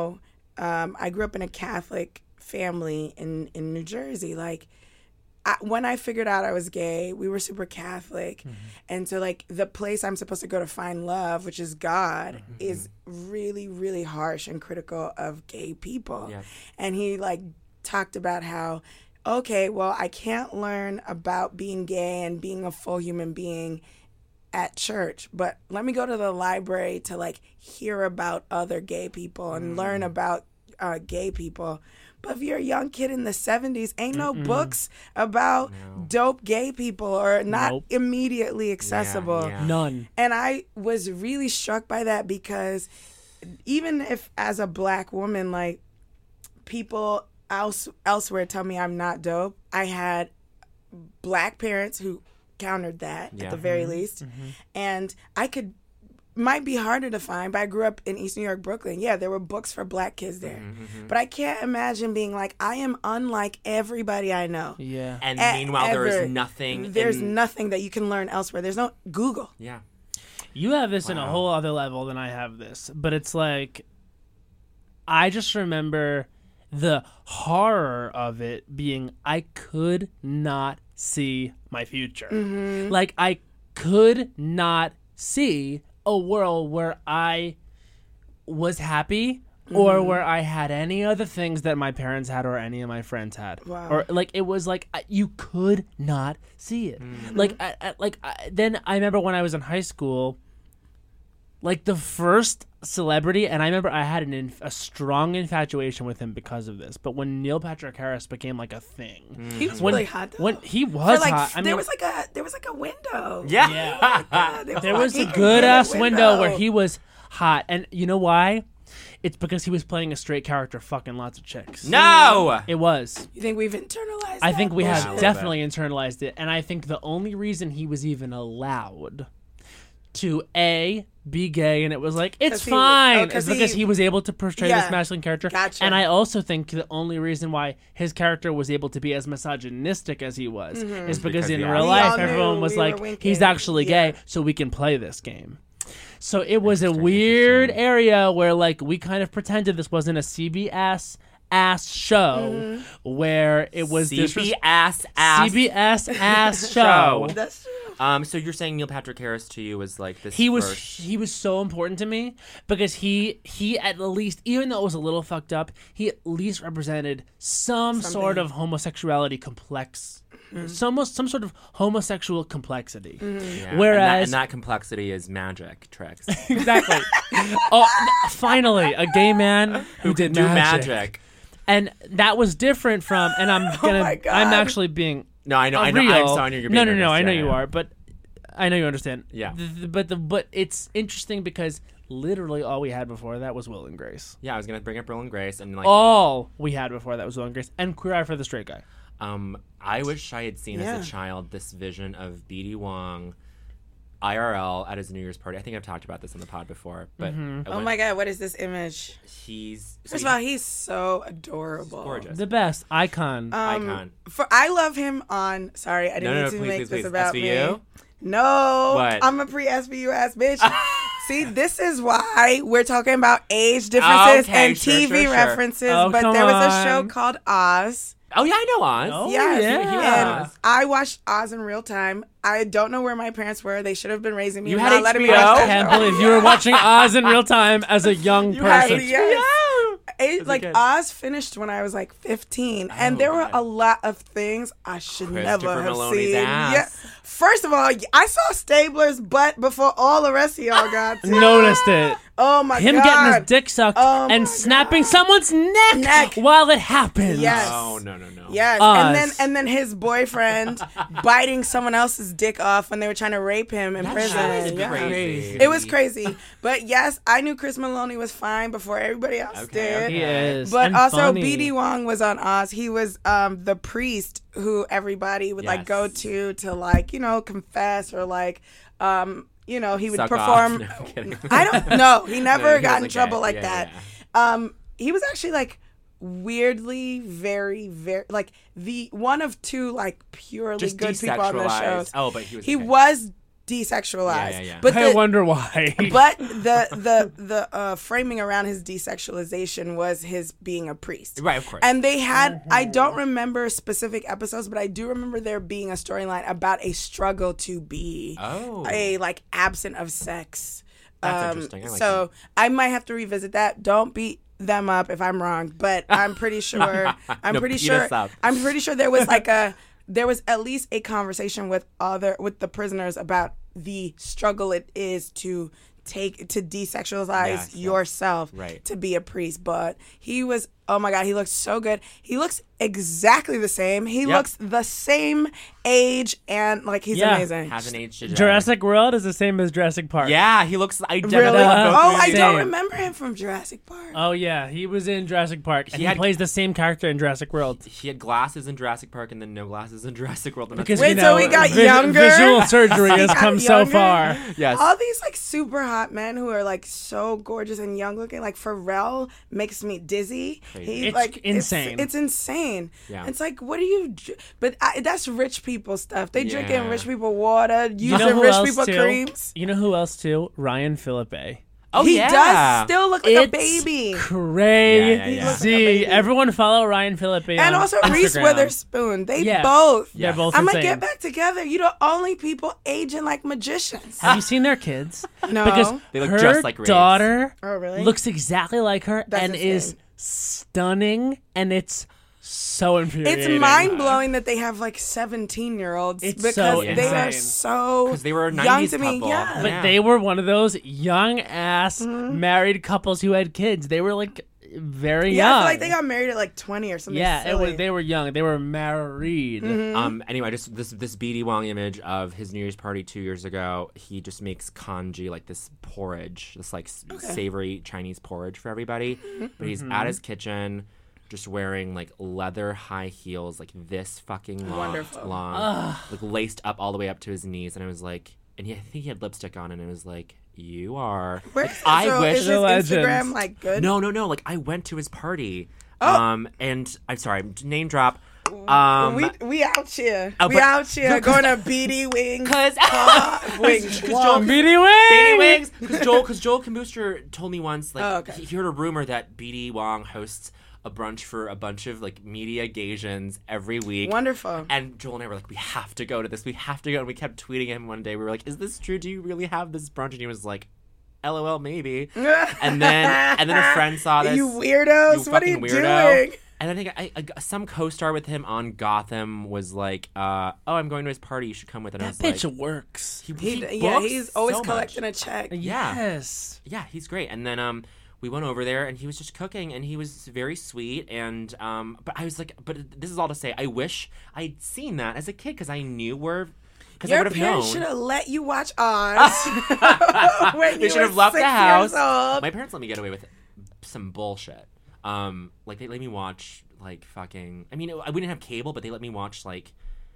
I grew up in a Catholic family in New Jersey. Like, when I figured out I was gay, we were super Catholic. And so, like, the place I'm supposed to go to find love, which is God, is really, really harsh and critical of gay people. Yes. And he, like, talked about how, okay, well, I can't learn about being gay and being a full human being at church, but let me go to the library to, like, hear about other gay people and learn about gay people. But if you're a young kid in the 70s, ain't no books about dope gay people or not immediately accessible. Yeah. None. And I was really struck by that because even if as a black woman, like, people elsewhere tell me I'm not dope, I had black parents who countered that at the very least. And might be harder to find, but I grew up in East New York, Brooklyn. Yeah, there were books for black kids there. But I can't imagine being like, I am unlike everybody I know. Yeah. And meanwhile, there Ever. is nothing. There's nothing that you can learn elsewhere. There's no Google. Yeah. You have this in a whole other level than I have this. But it's like, I just remember the horror of it being I could not see my future. Like, I could not see a world where I was happy or where I had any other things that my parents had or any of my friends had. Wow. Or like it was like you could not see it. Then I remember when I was in high school, like the first celebrity, and I remember I had a strong infatuation with him because of this. But when Neil Patrick Harris became like a thing, He was really hot though. when he was For, like, hot, I there mean, was like a window. Yeah. there was a fucking good ass good window where he was hot, and you know why? It's because he was playing a straight character, fucking lots of chicks. No. It was. You think we've internalized I that think we have bullshit? definitely internalized it, and I think the only reason he was even allowed to be gay, and it was like it's 'Cause he fine, was- is because he was able to portray this Yeah. masculine character. Gotcha. And I also think the only reason why his character was able to be as misogynistic as he was is because Because, in yeah. real We life all knew everyone was we were like, winking. he's actually gay, Yeah. so we can play this game. So it was a weird area where like we kind of pretended this wasn't a CBS ass show where it was CBS CBS ass show. That's true. So you're saying Neil Patrick Harris to you was like this? He was first- so important to me because he at least, even though it was a little fucked up, he at least represented some sort of homosexuality complex some sort of homosexual complexity. Yeah, Whereas and that complexity is magic tricks. exactly. Finally, a gay man who did Do magic. magic. And that was different from. And I'm gonna. my God. I'm actually being. No, I know. real. I'm sorry. You're being No. I know earnest. you are, but I know you understand. Yeah. But it's interesting because literally all we had before that was Will and Grace. Yeah, I was gonna bring up Will and Grace and like. All we had before that was Will and Grace and Queer Eye for the Straight Guy. I wish I had seen Yeah. as a child this vision of BD Wong IRL at his New Year's party. I think I've talked about this on the pod before, but Oh my God, what is this image? First First of all, he's so adorable. gorgeous. The best icon. Icon. I love him on. Sorry, I didn't No, need to please, make please, this please. about SVU? me. No, What? I'm a pre-SVU ass bitch. See, this is why we're talking about age differences Okay, and sure, TV sure. references. Oh, but come there was a show on. called Oz. Oh yeah, I know Oz. Oh, Yes, yeah. and I watched Oz in real time. I don't know where my parents were. They should have been raising me. You and had not letting me HBO? watch I that can't show. believe you were watching Oz in real time as a young had person. it, yes. As a Like kid. Oz finished when I was like 15, and there were God. a lot of things I should never Christopher have Maloney's seen. ass. Yeah. First of all, I saw Stabler's butt before all the rest of y'all got to. Noticed it. Oh my Him God. getting his dick sucked Oh my and snapping someone's neck, Neck. while it happens. Yes. Oh no. Yes, Oz. and then his boyfriend biting someone else's dick off when they were trying to rape him in prison. That Yeah. crazy. It was crazy, but yes, I knew Chris Maloney was fine before everybody else did. He is. But and also, funny. BD Wong was on Oz. He was the priest who everybody would like Yes. go to like confess or like he would Suck perform. off. No, I'm kidding. I don't know. He never he got in wasn't trouble gay. like Yeah, that. He was actually like weirdly very like the one of two like purely Just good people on the desexualized. shows. Oh, but he was. He okay. was desexualized. Yeah. But I wonder why. but the framing around his desexualization was his being a priest. Right, of course. And they had I don't remember specific episodes, but I do remember there being a storyline about a struggle to be a like absent of sex. That's interesting. I like so I might have to revisit that. Don't beat them up if I'm wrong, but I'm pretty sure No, beat us up. I'm pretty sure there was there was at least a conversation with the prisoners about the struggle it is to desexualize Yes. yourself Right. to be a priest. But he was, oh my God, he looks so good. He looks exactly the same. He looks the same age, and like he's Yeah. amazing. Hasn't aged today. Jurassic World is the same as Jurassic Park. Yeah, he looks identical. Really? in both Oh, I movies. don't Same. remember him from Jurassic Park. Oh yeah, he was in Jurassic Park, and He he had- plays the same character in Jurassic World. He had glasses in Jurassic Park and then no glasses in Jurassic World. And that's Because it. Wait, so he got younger? Visual surgery has got come so younger? far. Yes. All these like super hot men who are like so gorgeous and young looking, like Pharrell makes me dizzy. Crazy. It's like insane. It's insane. Yeah. It's like, what do you? But that's rich people stuff. They drinking Yeah. rich people water, You using know who rich else people too? creams. You know who else too? Ryan Philippe. Oh, he yeah. does still look like a It's baby. crazy. Yeah, yeah. He looks like a baby. Everyone follow Ryan Philippe And on also Reese Instagram. Witherspoon. They Yeah. both. They're both I might insane. get back together. You the only people aging like magicians. Have you seen their kids? No. Because They look her just like Reese. daughter Oh, really? looks exactly like her That's and is insane. stunning, and it's so It's infuriating. mind blowing that they have like 17-year-olds It's because so they are insane. so 'Cause they were a young 90s to me. couple. Yeah. But Yeah. they were one of those young ass Mm-hmm. married couples who had kids. They were like very Yeah, young. I feel like they got married at like 20 or something. Yeah, it was. silly. They were young. They were married. Mm-hmm. Anyway, just this BD Wong image of his New Year's party 2 years ago. He just makes congee, like this porridge, this like savory Chinese porridge for everybody. Mm-hmm. But he's at his kitchen, just wearing like leather high heels, like this fucking Wonderful. long, like laced up all the way up to his knees. And I was like, I think he had lipstick on, and it was like, you are. I so wish is The his legend. Instagram like good? No. Like I went to his party. Oh. And I'm sorry, name drop. we out here. Oh, we but- out here going to BD Wings. Cause Wings. Joel, BD Wing. BD Wings. Because Joel Kimbooster told me once, like Oh, okay. he heard a rumor that BD Wong hosts a brunch for a bunch of like media Gaysians every week. Wonderful. And Joel and I were like, we have to go to this. We have to go. And we kept tweeting him one day. We were like, is this true? Do you really have this brunch? And he was like, LOL, maybe. And then a friend saw this. You weirdos. You What are you fucking weirdo. doing? And I think some co-star with him on Gotham was like, "Oh, I'm going to his party. You should come with." And I That was bitch like, works. He's always so collecting much. a check. Yes. Yeah, he's great. And then we went over there, and he was just cooking, and he was very sweet. And but I was like, but this is all to say, I wish I'd seen that as a kid because I knew because I Your would have parents known. should have let you watch Oz. When They you should were have left 6 the house. years old. My parents let me get away with some bullshit. Like they let me watch like fucking. I mean, we didn't have cable, but they let me watch like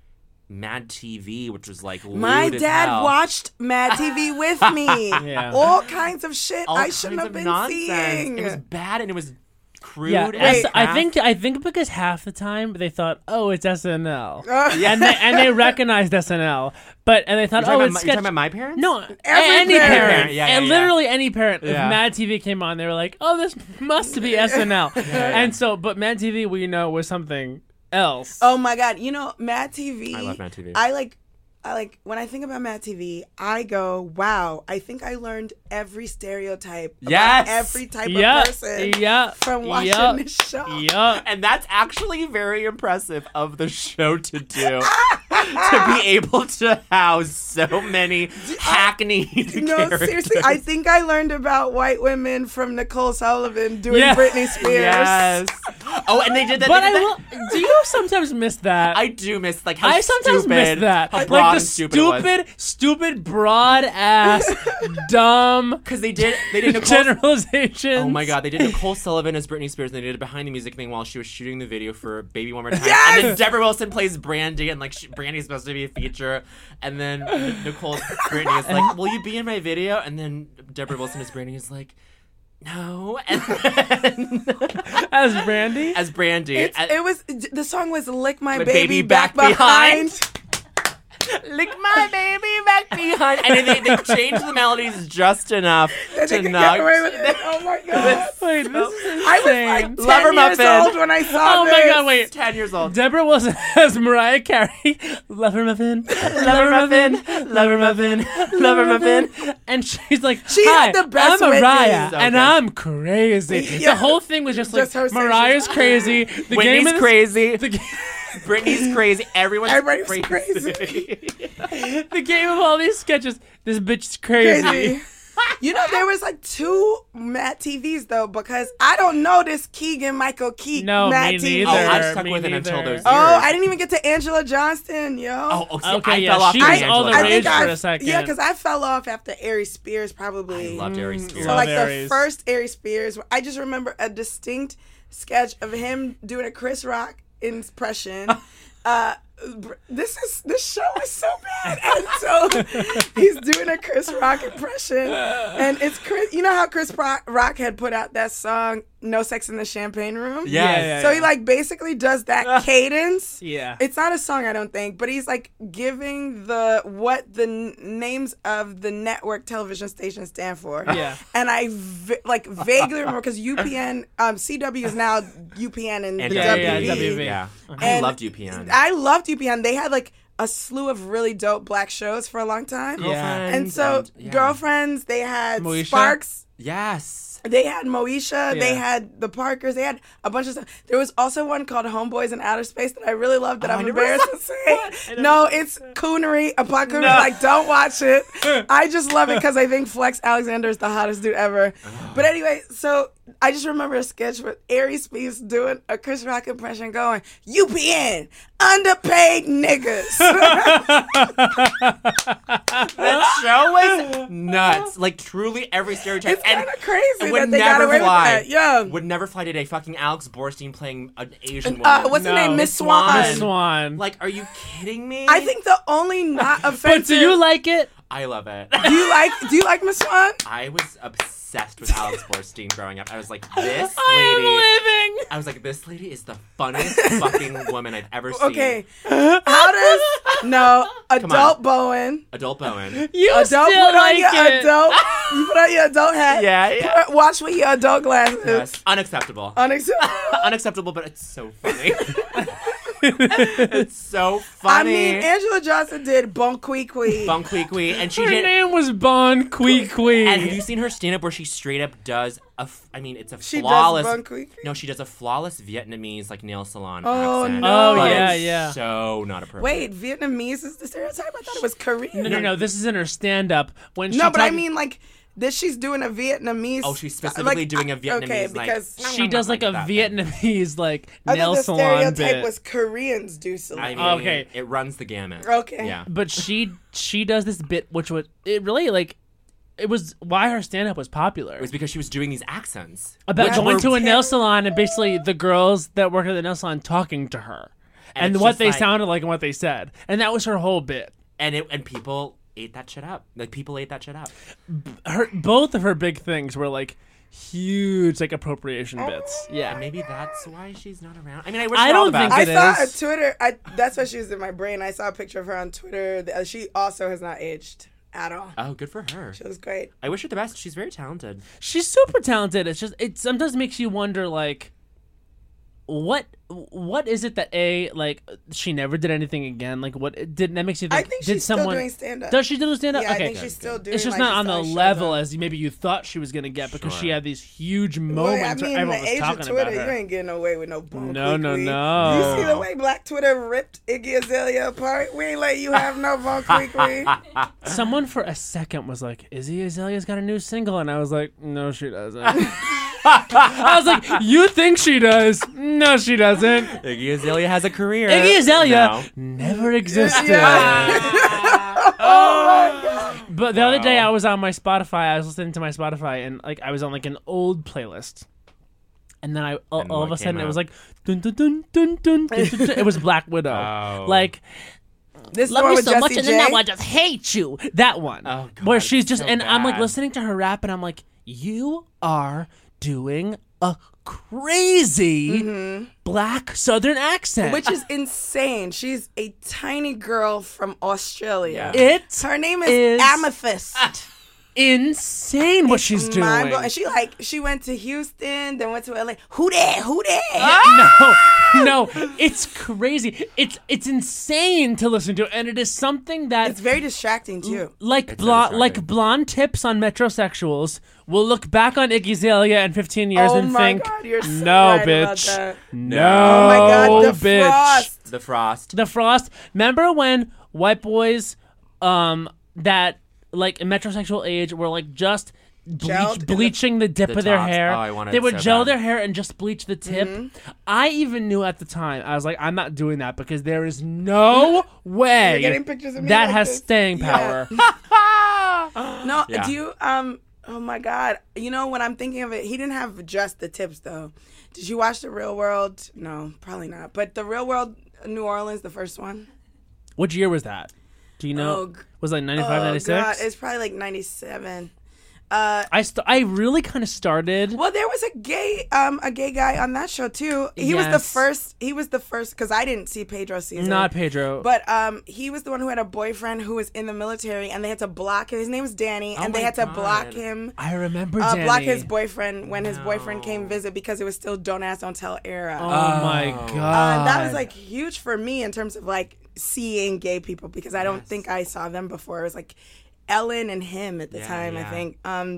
Mad TV, which was like My lewd as dad hell. watched Mad TV with me. Yeah. All kinds of shit All I kinds shouldn't have of been nonsense. seeing. It was bad and it was crude. Yeah, and I think because half the time they thought, oh, it's SNL, Yeah. and they recognized SNL, and they thought, You're oh, talking it's about, sketch. you're talking about my parents? No, Every any parent. parent, Yeah, and yeah. literally any parent. If Yeah. Mad TV came on, they were like, "Oh, this must be SNL." And so, but Mad TV, we know, was something else. Oh my god! You know, Mad TV. I love Mad TV. I like when I think about Mad TV, I go, wow! I think I learned every stereotype Yes! about every type yeah, of person yeah, from watching yeah, this show. Yeah. And that's actually very impressive of the show to do. To be able to house so many hackneyed No, characters. seriously, I think I learned about white women from Nicole Sullivan doing Yeah. Britney Spears. Yes. Oh, and they did that. But they I did will. that. Do you sometimes miss that? I do miss like how I sometimes stupid, miss that. How Like broad the and stupid, it was. stupid, broad ass, dumb Because they did Nicole. generalizations. Oh my god, they did Nicole Sullivan as Britney Spears, and they did a behind the music thing while she was shooting the video for Baby One More Time. Yes! And then Deborah Wilson plays Brandy, and like Brandy's supposed to be a feature, and then Nicole Britney is like, "Will you be in my video?" And then Deborah Wilson as Brandy is like, "No," and then As Brandy? as Brandy, The song was "Lick My With Baby, Back Behind." lick my baby back behind, and they changed the melodies just enough That to they could not. get away with it. Oh my god! Wait, this is insane. I was like 10 Lover years muffin. old when I saw Oh this. my god, wait. 10 years old. Deborah Wilson as Mariah Carey. Lover muffin. Lover muffin, lover muffin, lover muffin. And she's like, She "Hi, had the best I'm Mariah, Whitney. So and good. I'm crazy." Yeah. The whole thing was just like, Just her saying Mariah's she's- crazy. The game Whitney's of this- crazy. The, Britney's crazy. Everybody's crazy. the game of all these sketches. This bitch is crazy. Crazy. You know, there was like 2 Matt TVs though, because I don't know this Keegan Michael Keat No, Matt me TV. Oh, neither. I stuck Me with it until neither. those years. Oh, I didn't even get to Angela Johnston, yo. Oh, see, Okay, I yeah, fell off. she to was Angela all the Johnson. rage I for a second. Yeah, because I fell off after Aries Spears probably. I loved Aries Spears. So Love like Aries. the first Aries Spears, I just remember a distinct sketch of him doing a Chris Rock impression. This show is so bad, and so he's doing a Chris Rock impression, and it's Chris. You know how Chris Rock had put out that song "No Sex in the Champagne Room"? Yes. So he like basically does that cadence. Yeah. It's not a song, I don't think, but he's like giving what the names of the network television stations stand for. Yeah. And I vaguely remember because UPN, CW is now UPN and the And Yeah, WB. WB. Yeah. I And loved UPN. I loved UPN. They had like a slew of really dope black shows for a long time. Yeah. And so yeah. Girlfriends, they had Moesha? Sparks. Yes. They had Moesha. They Yeah. had the Parkers. They had a bunch of stuff. There was also one called Homeboys in Outer Space that I really loved that Oh, I I'm never embarrassed saw to say. No, it's coonery. Apocalypse. Like, don't watch it. I just love it because I think Flex Alexander is the hottest dude ever. But anyway, so I just remember a sketch with Aries Spears doing a Chris Rock impression going, UPN, underpaid niggas. That show was nuts. Like, truly every stereotype. It's kind of crazy would that they got never away fly. with that. Yeah. Would never fly today. Fucking Alex Borstein playing an Asian woman. What's her No. name? Miss Miss Swan. Swan. Miss Swan. Like, are you kidding me? I think the only not but offensive. do you like it? I love it. Do you like Miss Swan? I was obsessed with Alex Borstein growing up. I was like, this I lady. am living. I was like, this lady is the funniest fucking woman I've ever seen. Okay. How does adult on. Bowen? Adult Bowen. You Adult still put like on your it. adult. You put on your adult hat. Yeah. Watch with your adult glasses. Yes. Unacceptable. Unacceptable. Unacceptable, but it's so funny. It's so I funny. mean, Angela Johnson did Bon Qui Qui. Bon Qui Qui, and she Her did. name was Bon Qui Qui. And have you seen her stand up where she straight up does it's a She flawless. does Bon Qui Qui. No, she does a flawless Vietnamese like nail salon Oh, accent. no. Oh, but yeah, it's yeah. So not appropriate. Wait, Vietnamese is the stereotype? I thought it was Korean. No. This is in her stand-up when she No, but I talk- mean like this. She's doing a Vietnamese. Oh, she's specifically doing a Vietnamese Okay, like. because she does like a that. Vietnamese like I nail thought the salon stereotype bit. was Koreans do salon. I mean, Okay. it runs the gamut. Okay. Yeah. But she does this bit which was it really like it was why her stand-up was popular. It was because she was doing these accents. About which going were- to a nail salon and basically the girls that work at the nail salon talking to her and it's what just they like- sounded like and what they said. And that was her whole bit. and people ate that shit up. Like people ate that shit up. Both of her big things were like huge like appropriation bits. And Yeah. maybe that's why she's not around. I mean, I wish I her all the don't think best. I it saw a is. Twitter. That's why she was in my brain. I saw a picture of her on Twitter. She also has not aged at all. Oh, good for her. She was great. I wish her the best. She's very talented. She's super talented. It's just it sometimes makes you wonder like what is it that like she never did anything again? Like what did that makes you think? I think did she's someone still doing stand up. does she do stand up? Yeah, okay, I think she's still doing. it's just like, not she on the started shows level on- as maybe you thought she was gonna get because she Sure. had these huge Well, I moments mean, where everyone the was age of talking Twitter, about you her. ain't getting away with no Bon No, Qui no, Qui. no. You see the way Black Twitter ripped Iggy Azalea apart? We ain't let you have no Bon Qui Qui. Someone for a second was like, "Izzy Azalea's got a new single," and I was like, "No, she doesn't." I was like, "You think she does? No, she doesn't." Iggy Azalea has a career. Iggy Azalea No. never existed. Oh my God. But the other day I was on my Spotify. I was listening to my Spotify, and like I was on like an old playlist, and then all of what a sudden came it was out? like dun dun dun dun dun. dun, dun, dun. It was Black Widow. Oh. Like This is the love one me with so Jessie much, and then J. now I just hate you. That one, Oh, God, where she's it's just so and I'm like bad. listening to her rap, and I'm like, you are doing a crazy black Southern accent, Which is insane. She's a tiny girl from Australia. Yeah. it's Her name is- is Amethyst. insane what she's doing. Mind-blowing. And she went to Houston, then went to LA. Who that? No, it's crazy. It's insane to listen to, and it is something that It's very distracting too. like It's blonde, very like distracting. blonde tips on metrosexuals will look back on Iggy Azalea in 15 years Oh and my think, God, you're so no, right about bitch, that. no, Oh my God, the bitch. frost. The Frost. The Frost. Remember when white boys, that like in metrosexual age were like just Gelled in the- bleaching the tip The of their tops. hair. Oh, I wanted They would so gel bad. their hair and just bleach the tip. Mm-hmm. I even knew at the time. I was like, I'm not doing that because there is no way You're getting pictures of me that like has this. staying Yeah. power. No, Yeah. do you oh my God. You know when I'm thinking of it, he didn't have just the tips though. Did you watch The Real World? No, probably not. But The Real World New Orleans, the first one? Which year was that? Do you know? Oh, Was it like 95, Oh 96? God, it's probably like 97. I really kind of started. Well, there was a gay guy on that show too. He was the Yes. first because I didn't see Pedro's season. Not Pedro. But he was the one who had a boyfriend who was in the military, and they had to block him. His name was Danny, and they my had to God. block him. I remember Danny. Block his boyfriend when his boyfriend came visit because it was still Don't Ask, Don't Tell era. Oh my god. That was like huge for me in terms of like seeing gay people because I don't think I saw them before. It was like Ellen and him at the Yeah, time, I yeah. think.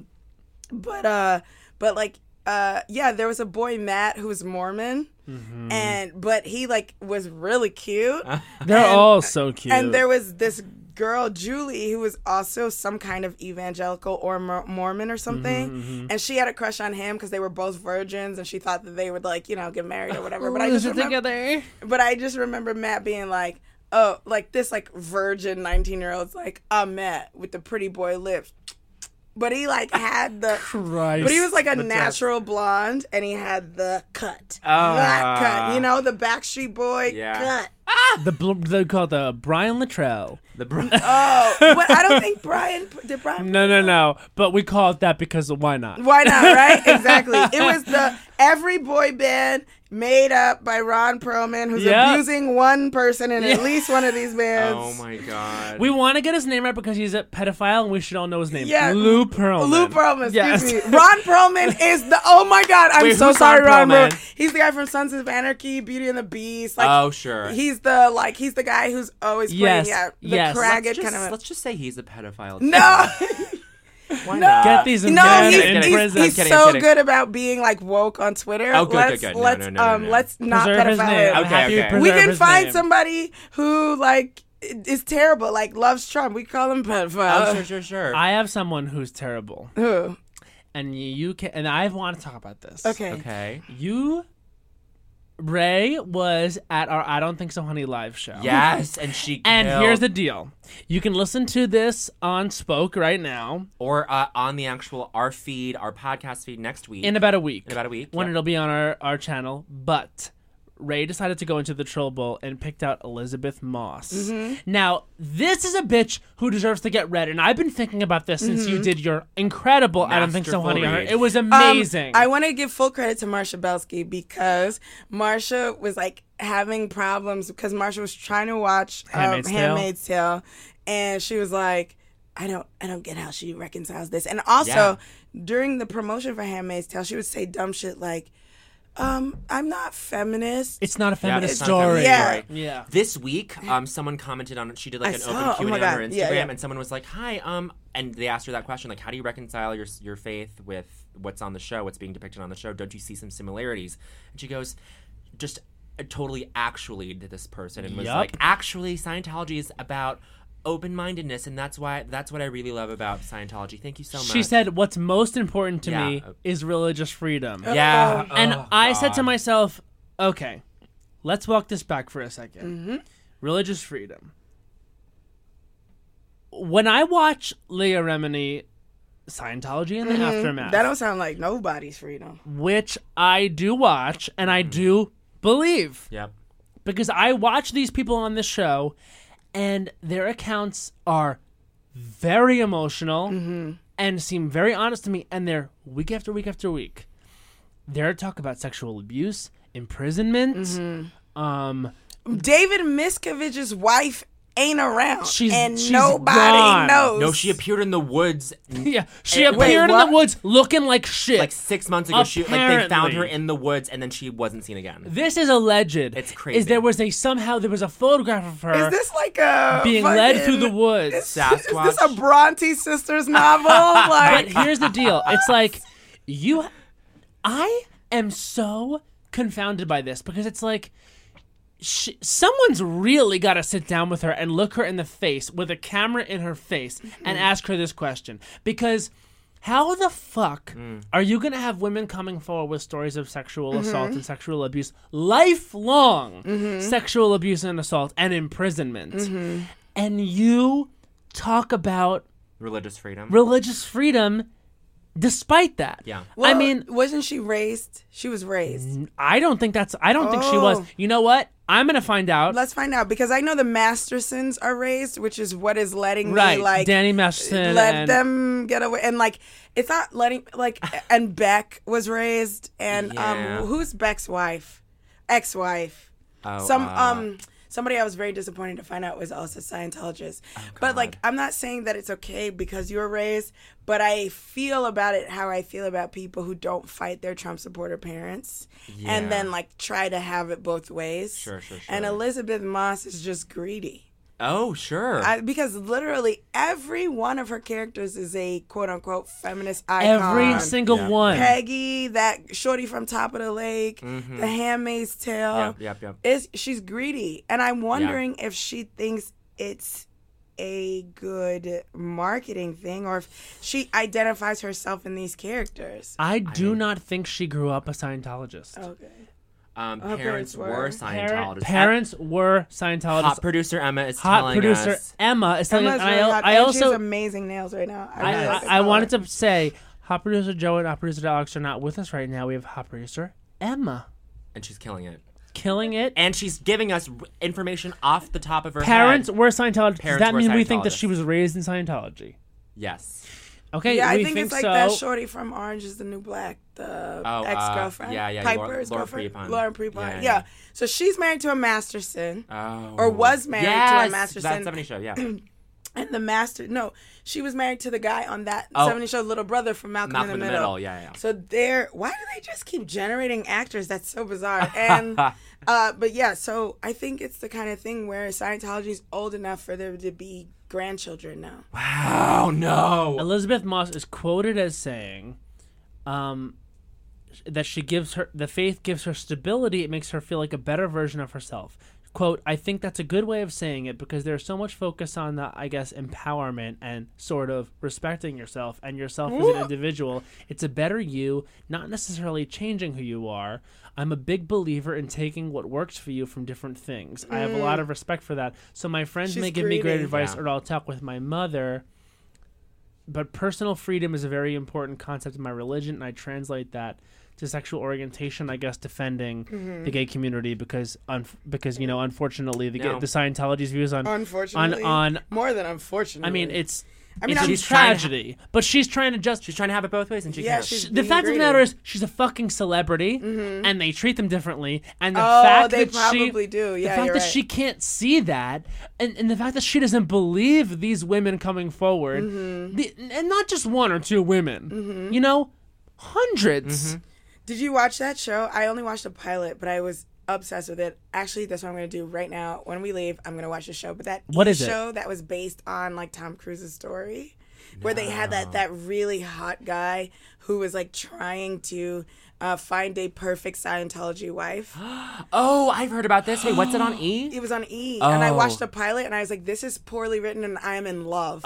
Yeah, there was a boy Matt who was Mormon, but he like was really cute. They're and- all so cute. And there was this girl Julie who was also some kind of evangelical or Mormon or something, and she had a crush on him because they were both virgins, and she thought that they would like get married or whatever. But I just remember Matt being like, oh, like this like virgin 19-year-old's like, I'm Matt with the pretty boy lips. But he like had the Christ. But he was like a natural blonde and he had the cut. Ah. That cut. You know, the Backstreet Boy Yeah. cut. They call it the Brian Luttrell. Oh, but I don't think Brian did Brian. No. But we call it that because why not? Why not, right? Exactly. It was the every boy band made up by Ron Perlman, who's Yep. abusing one person in at Yeah. least one of these bands. Oh my god. We want to get his name right because he's a pedophile and we should all know his name. Yeah. Lou Pearlman. Lou Pearlman, Yes. excuse me. Ron Perlman is the, oh my God, I'm Wait, so who's sorry, Ron Ron Perlman? Perlman. He's the guy from Sons of Anarchy, Beauty and the Beast. Like, Oh, sure. he's the guy who's always playing Yes, the yes. cragged kind of. Let's just say he's a pedophile. No. Why No. not? Get these No, men he's, in he's, prison. he's I'm so kidding. good about being like woke on Twitter. Oh, good, let's, good, good. No, Let's, no, no, no. let's not Preserve his pedophile name. I'm him. Okay, happy you okay. preserve We can his find name. somebody who like is terrible, like loves Trump. We call him pedophile. Oh, sure. I have someone who's terrible. Who? And you can, and I want to talk about this. Okay. Okay. Ray was at our I Don't Think So Honey live show. Yes, and she And killed. here's the deal. You can listen to this on Spoke right now or on the actual our podcast feed next week. in about a week. In about a week, When yep. it'll be on our channel. But Ray decided to go into the Troll Bowl and picked out Elizabeth Moss. Mm-hmm. Now, this is a bitch who deserves to get read. And I've been thinking about this since you did your incredible I Don't Think So Masterful Honey on her. read. It was amazing. I want to give full credit to Marsha Belsky because Marsha was like having problems because Marsha was trying to watch Handmaid's Tale. and she was like, I don't get how she reconciles this. And also Yeah. during the promotion for Handmaid's Tale, she would say dumb shit like, I'm not feminist. It's not a feminist it's not a story. feminist Yeah. story. Yeah. This week, someone commented on it. She did like I an saw. open Oh Q&A my on God. her Instagram, Yeah, yeah. and someone was like, "Hi," and they asked her that question, like, "How do you reconcile your faith with what's on the show, what's being depicted on the show? Don't you see some similarities?" And she goes, just totally actually to this person and was Yup. like, "Actually, Scientology is about open-mindedness, and that's what I really love about Scientology. Thank you so much." She said, what's most important to Yeah. me is religious freedom. "Yeah," And Oh, I said to God. myself, okay, let's walk this back for a 2nd Mm-hmm. Religious freedom. When I watch Leah Remini, Scientology in the Aftermath, That don't sound like nobody's freedom. which I do watch and I do believe, Yep. because I watch these people on this show and their accounts are very emotional and seem very honest to me, and they're week after week after week. They're talk about sexual abuse, imprisonment. David Miscavige's wife ain't around, and she's nobody gone. knows. No, she appeared in the woods Yeah, she Wait, appeared in what? the woods looking like shit. like 6 months ago. They found Apparently. her in the woods, and then she wasn't seen again. This is alleged. It's crazy. Is there was a photograph of her Is this like a being fucking, led through the woods. Is this a Sasquatch? Bronte sisters novel? But Like, here's the deal. It's like I am so confounded by this because it's like someone's really got to sit down with her and look her in the face with a camera in her face and ask her this question, because how the fuck are you going to have women coming forward with stories of sexual assault and sexual abuse, lifelong sexual abuse and assault and imprisonment, and you talk about Religious freedom. religious freedom despite that? Yeah. well, I mean, wasn't she raised? She was raised. I don't think she was. Oh. You know what? I'm going to find out. Let's find out, because I know the Mastersons are raised, which is what is letting Right. me like Danny Masterson let and them get away, and like it's not letting like and Beck was raised, and Yeah. who's Beck's wife, ex-wife, Oh, somebody I was very disappointed to find out was also Scientologist. But like, I'm not saying that it's okay because you were raised, but I feel about it how I feel about people who don't fight their Trump supporter parents and Yeah. then like try to have it both ways. Sure. And Elizabeth Moss is just greedy. Oh, sure. Because literally every one of her characters is a quote unquote feminist icon. every single Yeah. one. Peggy, that shorty from Top of the Lake, The Handmaid's Tale. Yep. She's greedy, and I'm wondering if she thinks it's a good marketing thing or if she identifies herself in these characters. I do not think she grew up a Scientologist. Okay. Parents parents were were. Scientologists. Parents were Scientologists. Hot producer Emma is Hot telling producer us. Emma is telling Emma's us. really hot, I and she has also amazing nails right now. really like the I wanted color. to say hot producer Joe and hot producer Alex are not with us right now. We have hot producer Emma And she's killing it. killing it. And she's giving us information off the top of her Parents head. were Scientologists. Does Parents that were mean we think that Scientologists. she was raised in Scientology? Yes. Okay, Yeah, I we think it's like so. that shorty from Orange is the New Black, the ex-girlfriend. yeah, Piper's Laura girlfriend. Prepon. Lauren Prepon. Yeah, Yeah. So she's married to a Masterson. Oh. Or was married to a Masterson. That 70s show, yeah. And she was married to the guy on that 70 show, little brother from Malcolm in the Middle. Yeah. So why do they just keep generating actors? That's so bizarre. And, but yeah, so I think it's the kind of thing where Scientology is old enough for there to be grandchildren now. Wow, no. Elizabeth Moss is quoted as saying, that the faith gives her stability. It makes her feel like a better version of herself. Quote, I think that's a good way of saying it because there's so much focus on the, I guess, empowerment and sort of respecting yourself and yourself as an individual. It's a better you, not necessarily changing who you are. I'm a big believer in taking what works for you from different things. I have a lot of respect for that. So my friends may give me great advice or I'll talk with my mother. But personal freedom is a very important concept in my religion, and I translate that to sexual orientation, I guess, defending the gay community because unfortunately the Scientology's views on more than unfortunately. I mean, it's she's tragedy, but she's trying to have it both ways, and she can't. The fact of the matter is, she's a fucking celebrity, and they treat them differently. And the fact they that probably do. Yeah, the fact that she can't see that, and the fact that she doesn't believe these women coming forward, and not just one or two women, hundreds. Did you watch that show? I only watched a pilot, but I was obsessed with it. Actually, that's what I'm going to do right now. When we leave, I'm going to watch the show. But that show that was based on like Tom Cruise's story, where they had that really hot guy who was like trying to find a perfect Scientology wife. Oh, I've heard about this. Wait, what's it on E? It was on E, and I watched the pilot, and I was like, "This is poorly written, and I am in love."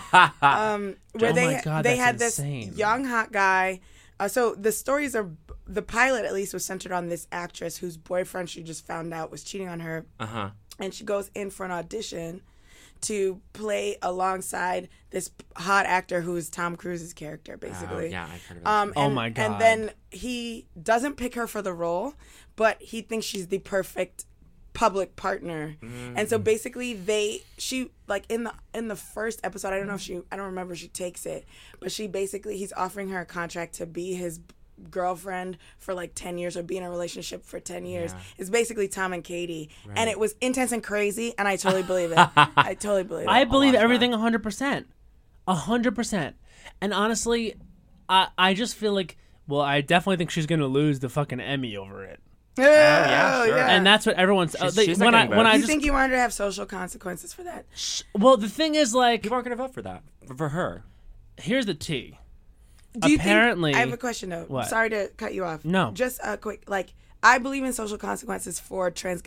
Where they had this young hot guy. So the stories are. The pilot, at least, was centered on this actress whose boyfriend she just found out was cheating on her. And she goes in for an audition to play alongside this hot actor who is Tom Cruise's character, basically. Yeah, I've heard of it. Oh, my God. And then he doesn't pick her for the role, but he thinks she's the perfect public partner. And so basically she like in the first episode, I don't remember if she takes it, but he's offering her a contract to be his girlfriend for like 10 years or be in a relationship for 10 years. It's basically Tom and Katie. And it was intense and crazy, and I totally believe it. I believe everything 100%. 100%. And honestly, I just feel like, well, I definitely think she's going to lose the fucking Emmy over it. Yeah, sure. And that's what everyone's she's when I think you want her to have social consequences for that? Well, the thing is, like, people aren't going to vote for that for her. Here's the tea. Apparently, I have a question though. What? Sorry to cut you off. No. Just a quick, like, I believe in social consequences for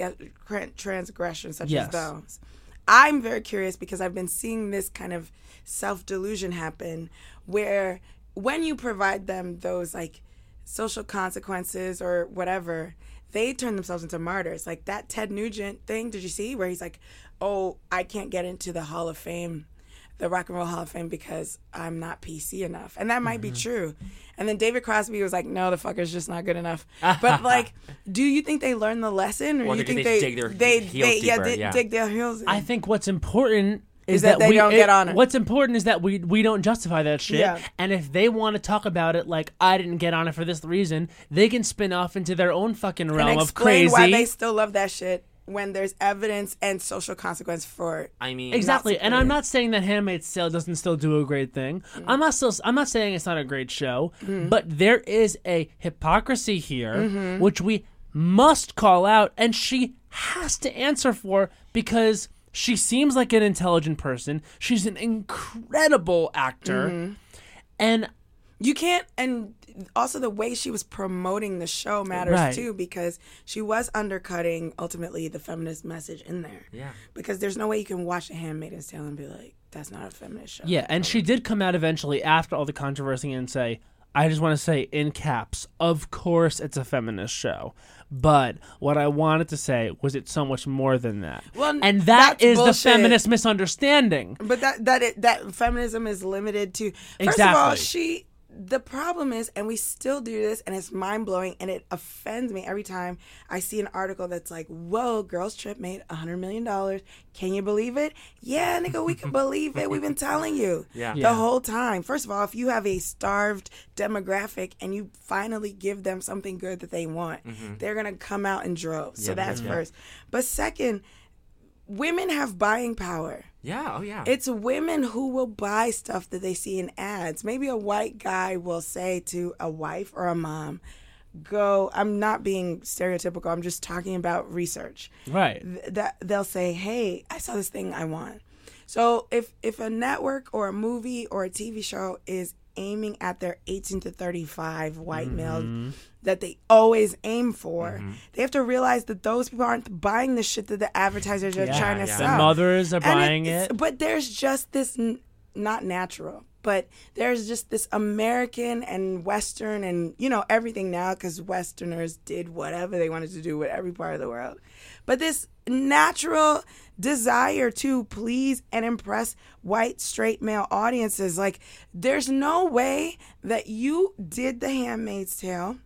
transgressions such as those. I'm very curious because I've been seeing this kind of self-delusion happen where when you provide them those, like, social consequences or whatever, they turn themselves into martyrs. Like that Ted Nugent thing, did you see? Where he's like, oh, I can't get into the Hall of Fame, the Rock and Roll Hall of Fame, because I'm not PC enough. And that might be true. And then David Crosby was like, no, the fucker's just not good enough. But like, do you think they learned the lesson? Or you think they dig their heels deeper? Dig their heels in? I think what's important is that they don't get on it. What's important is that we don't justify that shit. Yeah. And if they want to talk about it like, I didn't get on it for this reason, they can spin off into their own fucking realm of crazy. And explain why they still love that shit when there's evidence and social consequence for it. I mean, exactly. And I'm not saying that Handmaid's Tale doesn't still do a great thing. I'm not saying it's not a great show, but there is a hypocrisy here which we must call out, and she has to answer for, because she seems like an intelligent person. She's an incredible actor. And you can't, and also the way she was promoting the show matters too, because she was undercutting ultimately the feminist message in there. Yeah. Because there's no way you can watch The Handmaid's Tale and be like, that's not a feminist show. Yeah, and she did come out eventually after all the controversy and say, I just want to say in caps, of course it's a feminist show. But what I wanted to say was it's so much more than that. Well, and that is bullshit. The feminist misunderstanding. But that feminism is limited to... First of all, the problem is, and we still do this, and it's mind-blowing, and it offends me every time I see an article that's like, whoa, Girls Trip made $100 million. Can you believe it? Yeah, nigga, we can believe it. We've been telling you the whole time. First of all, if you have a starved demographic and you finally give them something good that they want, they're going to come out in droves. So that's first. But second, women have buying power. Yeah, oh yeah. It's women who will buy stuff that they see in ads. Maybe a white guy will say to a wife or a mom, go, I'm not being stereotypical, I'm just talking about research. Right. That they'll say, hey, I saw this thing I want. So if a network or a movie or a TV show is aiming at their 18 to 35 white males that they always aim for, they have to realize that those people aren't buying the shit that the advertisers are trying to sell. The mothers are buying it. But there's just this, not natural, but there's just this American and Western and, everything now, because Westerners did whatever they wanted to do with every part of the world. But this natural desire to please and impress white straight male audiences, like, there's no way that you did The Handmaid's Tale,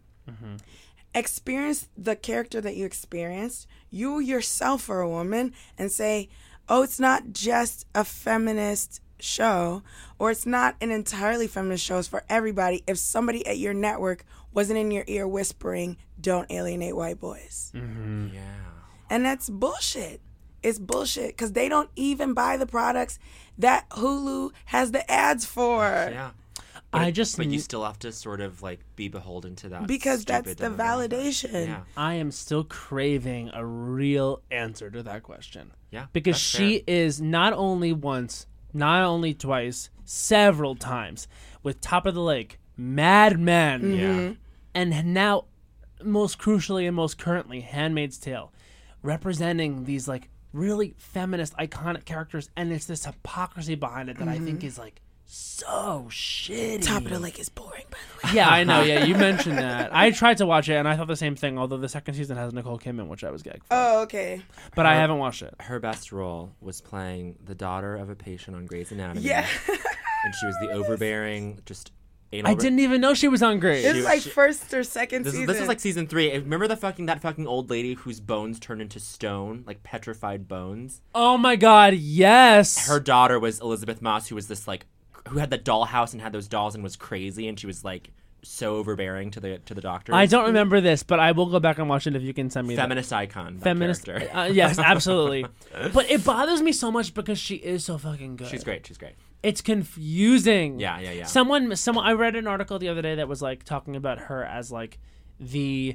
experience the character that you experienced, you yourself are a woman, and say, oh, it's not just a feminist show, or it's not an entirely feminist show, it's for everybody, if somebody at your network wasn't in your ear whispering, don't alienate white boys. Yeah. And that's bullshit. It's bullshit, because they don't even buy the products that Hulu has the ads for. Yeah. But you still have to sort of like be beholden to that. Because that's stupid the demographic. validation. Yeah. I am still craving a real answer to that question. Yeah. Because that's she fair. is not only once, not only twice, several times with Top of the Lake, Mad Men, Yeah. and now, most crucially and most currently, Handmaid's Tale, representing these like really feminist, iconic characters, and it's this hypocrisy behind it that I think is like so shitty. Top of the Lake is boring, by the way. Yeah, I know. Yeah, you mentioned that. I tried to watch it, and I thought the same thing, although the second season has Nicole Kidman, which I was gagged for. Oh, okay. But I haven't watched it. Her best role was playing the daughter of a patient on Grey's Anatomy. Yeah. And she was the overbearing, just anal I didn't even know she was on Grace. This is like first or second This season. is like season 3. Remember that fucking old lady whose bones turned into stone, like petrified bones? Oh my god, yes. Her daughter was Elizabeth Moss, who was this like, who had the dollhouse and had those dolls and was crazy, and she was like so overbearing to the doctor. I don't remember this, but I will go back and watch it if you can send me Feminist icon. That Feminist. character. Yes, absolutely. But it bothers me so much because she is so fucking good. She's great. She's great. It's confusing. Yeah. Someone. I read an article the other day that was like talking about her as like the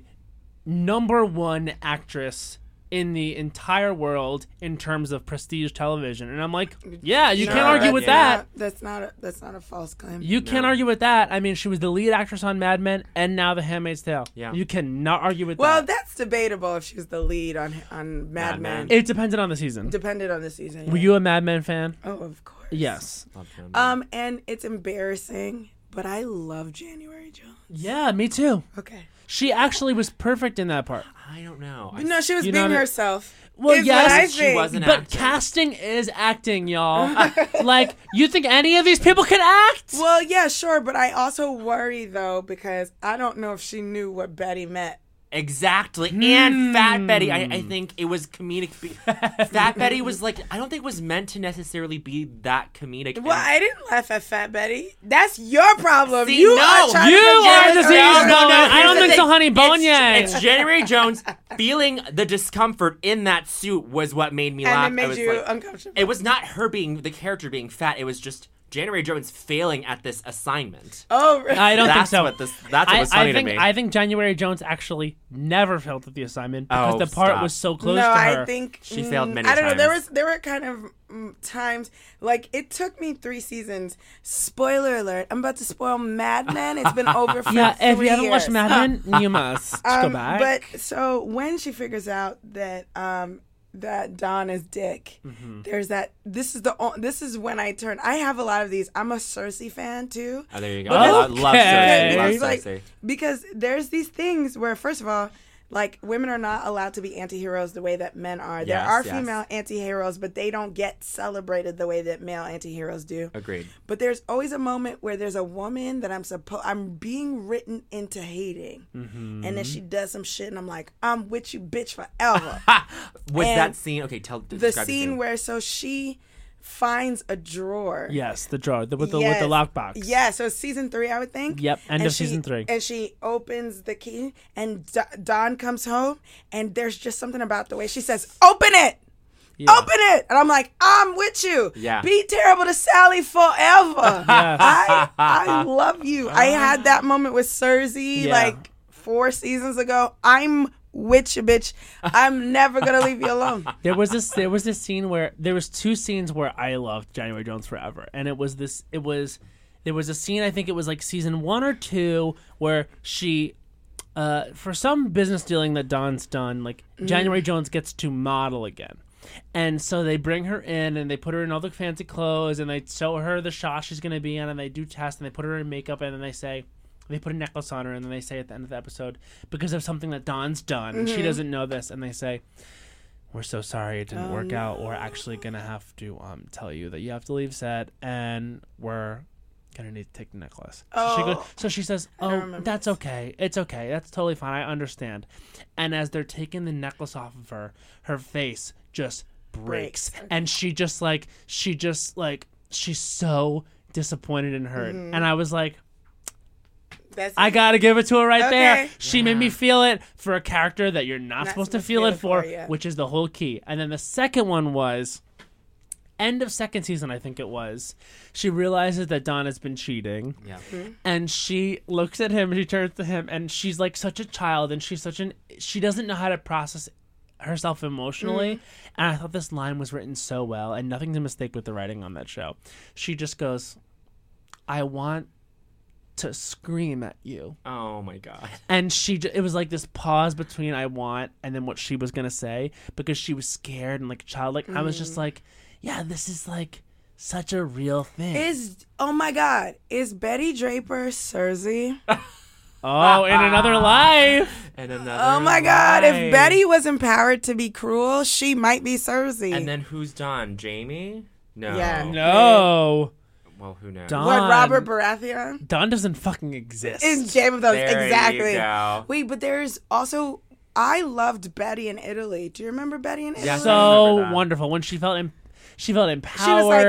#1 actress in the entire world in terms of prestige television, and I'm like, yeah, you can't argue with that. That's not a false claim. You can't argue with that. I mean, she was the lead actress on Mad Men and now The Handmaid's Tale. Yeah. You cannot argue with Well, that. that's debatable if she was the lead on Mad Men. It depended on the season. Depended on the season. Were you a Mad Men fan? Oh, of course. Yes. Love him. And it's embarrassing, but I love January Jones. Yeah, me too. Okay. She actually was perfect in that part. I don't know. No, she was You know being what I- herself. Well, is yes, what I she think. wasn't But acting. casting is acting, y'all. Like, you think any of these people can act? Well, yeah, sure, but I also worry though because I don't know if she knew what Betty meant. Exactly. And Fat Betty, I think it was comedic. Fat Betty was like, I don't think it was meant to necessarily be that comedic. Well, I didn't laugh at Fat Betty. That's your problem. See, you no, are trying You to are project the thing around. going. I don't here's think the so, thing. honey. Bone yang. It's January Jones feeling the discomfort in that suit was what made me And laugh. it made I was you like, uncomfortable. it was not her being the character being fat. It was just January Jones failing at this assignment. Oh, really? I don't think That's so. that's what was funny think, to me. I think January Jones actually never failed at the assignment because Oh, the part stop. was so close no, to her. I think She failed many I don't know. times. There were kind of times like it took me 3 seasons. Spoiler alert! I'm about to spoil Mad Men. It's been over for Yeah, 3 if you haven't watched years. Mad Men, you must go back. But so when she figures out that that Don is Dick, there's that. This is when I turn. I have a lot of these. I'm a Cersei fan too. Oh, there you go. But I love Okay. Cersei. Love It's like- Cersei. Because there's these things where, first of all, Like, women are not allowed to be anti-heroes the way that men are. There Yes, are yes. female anti-heroes, but they don't get celebrated the way that male anti-heroes do. Agreed. But there's always a moment where there's a woman that I'm being written into hating. Mm-hmm. And then she does some shit, and I'm like, I'm with you, bitch, forever. Was And that scene? Okay, the describe scene where, so she finds a drawer. Yes, the drawer with the Yes. lockbox. Yeah, so it's season 3, I would think. Yep, end And of season 3. And she opens the key, and Dawn comes home, and there's just something about the way she says, "Open it, Yeah. open it," and I'm like, "I'm with you. Yeah. Be terrible to Sally forever." Yes. I love you. I had that moment with Cersei Yeah. like 4 seasons ago. I'm with you, bitch. I'm never gonna leave you alone. There was this scene where there was 2 scenes where I loved January Jones forever, and there was a scene, I think it was like season 1 or 2, where she for some business dealing that Dawn's done, like January Jones gets to model again. And so they bring her in and they put her in all the fancy clothes and they show her the shot she's going to be in and they do tests and they put her in makeup and then they put a necklace on her and then they say at the end of the episode, because of something that Dawn's done, and she doesn't know this, and they say, "We're so sorry it didn't work out. We're actually going to have to tell you that you have to leave set and we're going to need to take the necklace." So she says, "Oh, that's okay. It's okay. That's totally fine. I understand." And as they're taking the necklace off of her, her face just breaks. And she's so disappointed and hurt. And I was like, I gotta give it to her right there. She made me feel it for a character that you're not supposed to feel it for, which is the whole key. And then the second one was end of second season, I think it was. She realizes that Dawn has been cheating. Yeah. And she looks at him, she turns to him, and she's like such a child, and she doesn't know how to process herself emotionally. And I thought this line was written so well, and nothing to mistake with the writing on that show. She just goes, "I want to scream at you." Oh my god. And it was like this pause between "I want" and then what she was gonna say, because she was scared and like childlike. I was just like, yeah, this is like such a real thing. Oh my God, is Betty Draper Cersei? Oh, in another life. And another. Oh my God, if life. Betty was empowered to be cruel, she might be Cersei. And then who's Dawn? Jamie? No. Yeah. No. Well, who knows? Dawn. What, Robert Baratheon? Dawn doesn't fucking exist. In Game of Thrones, There exactly. you go. Wait, but there's also, I loved Betty in Italy. Do you remember Betty in Italy? Yes, I so remember that. wonderful when she felt empowered. She was like,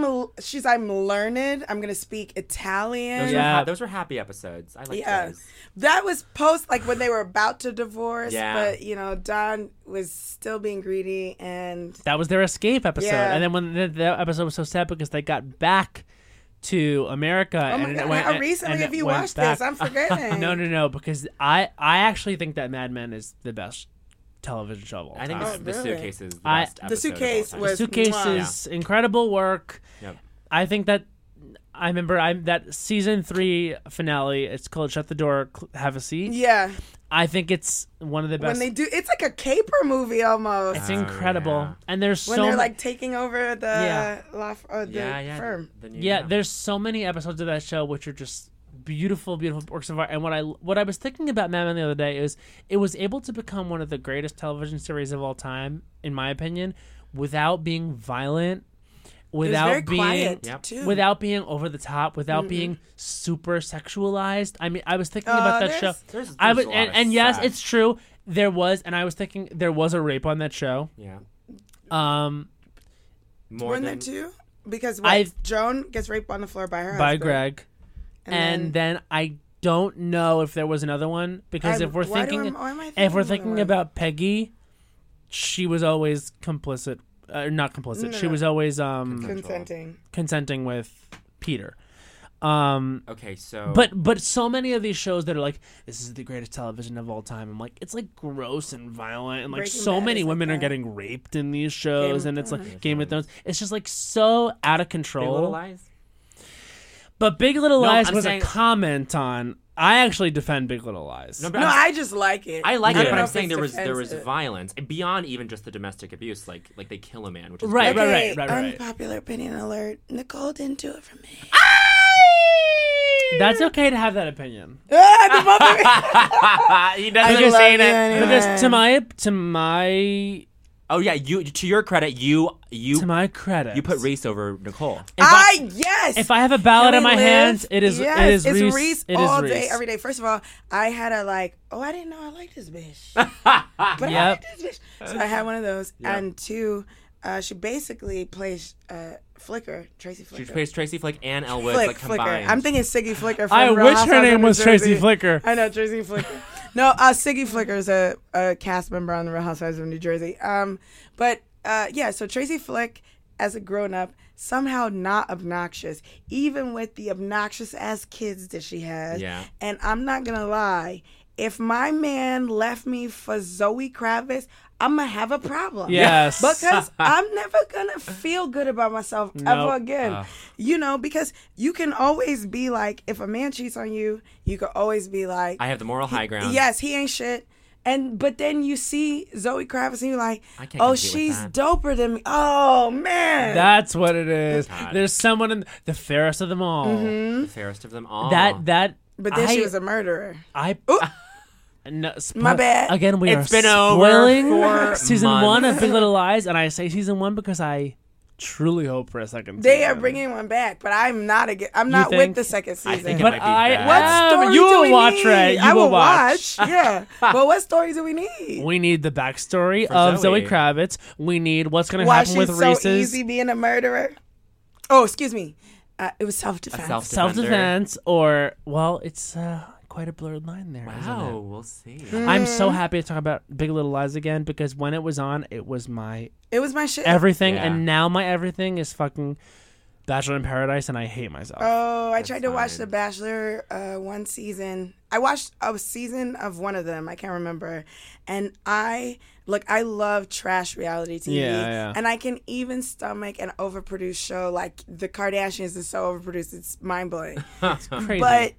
I'm learned. I'm gonna speak Italian. Those were happy episodes. I like those. That was post, like when they were about to divorce, Yeah. but you know, Dawn was still being greedy, and That was their escape episode. Yeah. And then when the episode was so sad because they got back to America. oh my and God, it went, how recently and have it you went watched back. this? I'm forgetting. No, because I actually think that Mad Men is the best television show of all I think time. the really? Suitcase is the I- best The episode of all Suitcase time. was- Suitcase Mwah. is incredible work. Yep. I think that I remember that season 3 finale. It's called "Shut the Door, Have a Seat." Yeah, I think it's one of the best. when they do, it's like a caper movie almost. It's incredible, yeah. and there's when so they're ma- like taking over the Yeah. firm. the new- yeah, there's so many episodes of that show which are just beautiful, beautiful works of art. And what I was thinking about Mad Men the other day is it was able to become one of the greatest television series of all time, in my opinion, without being violent, It was without very being quiet Yep. too. without being over the top, without being super sexualized. I mean, I was thinking about that show. There's I a was, lot of and yes, sex. it's true. There was, and I was thinking there was a rape on that show. Yeah. More More Weren't there than two? Because Joan gets raped on the floor by her by husband. Greg, and then I don't know if there was another one, because if we're why thinking am I if we're of thinking another one? about Peggy, she was always complicit. Not complicit. She No. was always consenting. with Peter. Okay, so But so many of these shows that are like, this is the greatest television of all time. I'm like, it's like gross and violent, and like Breaking so Bad many is like women are that. getting raped in these shows, Game and of it's like Thrones. Game of Thrones. It's just like so out of Big control. Little Lies. But Big Little No, Lies I'm was saying- a comment on. I actually defend Big Little Lies. No, but No, I'm- I just like it. I like Yeah. it, don't but know I'm if saying it's there was defensive. violence beyond even just the domestic abuse. Like they kill a man, which is Right, great. right. Unpopular opinion alert. Nicole didn't do it for me. That's okay to have that opinion. The moment He doesn't I love say you that. anyway. Because to my Oh yeah, you to your credit, you credit, put Reese over Nicole. yes. If I have a ballot Can in we my live? hands, it is Yes, it is it's Reese. It all is day, Reese. every day. First of all, I had a I didn't know I liked this bitch, but I Yep. like this bitch. So I had one of those, and two, she basically plays Flicker, Tracy Flicker. She plays Tracy Flick and Elle Woods like Flicker. combined. I'm thinking Siggy Flicker. From I Real wish her Housewives name of was New Tracy Jersey. Flicker. I know Tracy Flicker. No, Siggy Flicker is a cast member on the Real Housewives of New Jersey. Yeah, so Tracy Flick, as a grown-up, somehow not obnoxious, even with the obnoxious-ass kids that she has. Yeah. And I'm not going to lie, if my man left me for Zoe Kravitz, I'm going to have a problem. Yes. Because I'm never going to feel good about myself ever Nope. again. Because you can always be like, if a man cheats on you, you can always be like, I have the moral high ground. yes, he ain't shit. But then you see Zoe Kravitz and you're like, I can't oh, compete with she's that. doper than me. Oh, man. That's what it is. God. There's someone in the fairest of them all. The fairest of them all. That but then she was a murderer. No, My bad. Again, we It's are been over spoiling for season months. 1 of Big Little Lies, and I say season 1 because I truly hope for a second They season. are bringing one back, but I'm not I'm not think? with the second season. I think it But might be I bad. what am. story You do will we watch, need? Ray. You I will will watch. Yeah, but what story do we need? We need the backstory For of Zoe Zoe. Kravitz. We need what's going to Why happen she's with so Reese's easy being a murderer? Oh, excuse me. It was self-defense. self-defense, or it's quite a blurred line there. isn't Wow, it? we'll see. I'm so happy to talk about Big Little Lies again because when it was on, it was my It was my shit. everything, Yeah. and now my everything is fucking Bachelor in Paradise, and I hate myself. Oh, I tried to watch fine. The Bachelor one season. I watched a season of one of them. I can't remember. And I love trash reality TV. Yeah. And I can even stomach an overproduced show like The Kardashians is so overproduced. It's mind-blowing. Crazy. But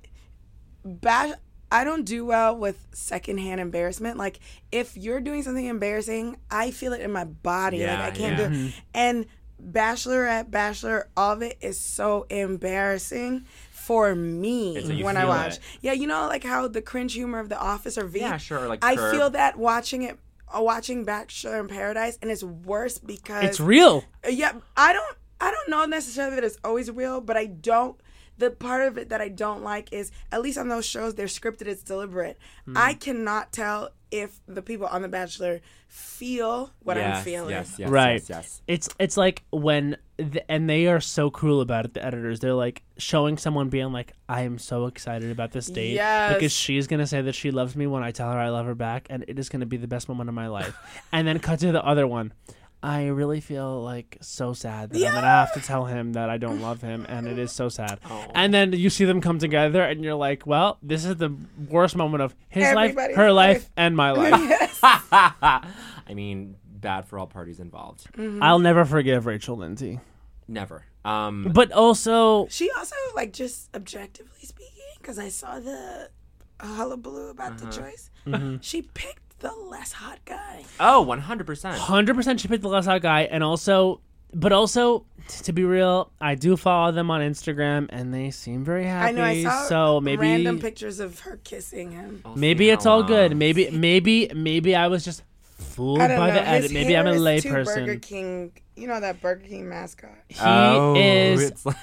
I don't do well with secondhand embarrassment. Like, if you're doing something embarrassing, I feel it in my body. Yeah, I can't yeah. do it. And Bachelor, all of it is so embarrassing for me so you when I feel watch. it. Yeah, you know, like how the cringe humor of The Office or Veep? Yeah, sure. Like I Curb. feel that watching Bachelor in Paradise, and it's worse because it's real. yeah, I don't know necessarily that it's always real, but I don't. The part of it that I don't like is, at least on those shows, they're scripted, it's deliberate. I cannot tell if the people on The Bachelor feel what I'm feeling. Yes, Right. yes. It's like when and they are so cruel about it. The editors, they're like showing someone being like, "I am so excited about this date Yes. because she's gonna say that she loves me when I tell her I love her back, and it is gonna be the best moment of my life." And then cut to the other one. I really feel like so sad that I'm gonna have to tell him that I don't love him, and it is so sad. Oh. And then you see them come together, and you're like, "Well, this is the worst moment of his life, Everybody's her life, life. and my life." Yes. I mean, bad for all parties involved. I'll never forgive Rachel Lindsay. Never. But also, She also, just objectively speaking, because I saw the hullabaloo about the choice, she picked the less hot guy. Oh, 100%. 100% she picked the less hot guy, and also, to be real, I do follow them on Instagram, and they seem very happy. I know, I saw so maybe random pictures of her kissing him. We'll maybe see it's how all long. good. Maybe I was just fooled I don't by know. the edit. His Maybe I'm a hair is lay too Burger person. King, you know that Burger King mascot. He Oh, is it's like-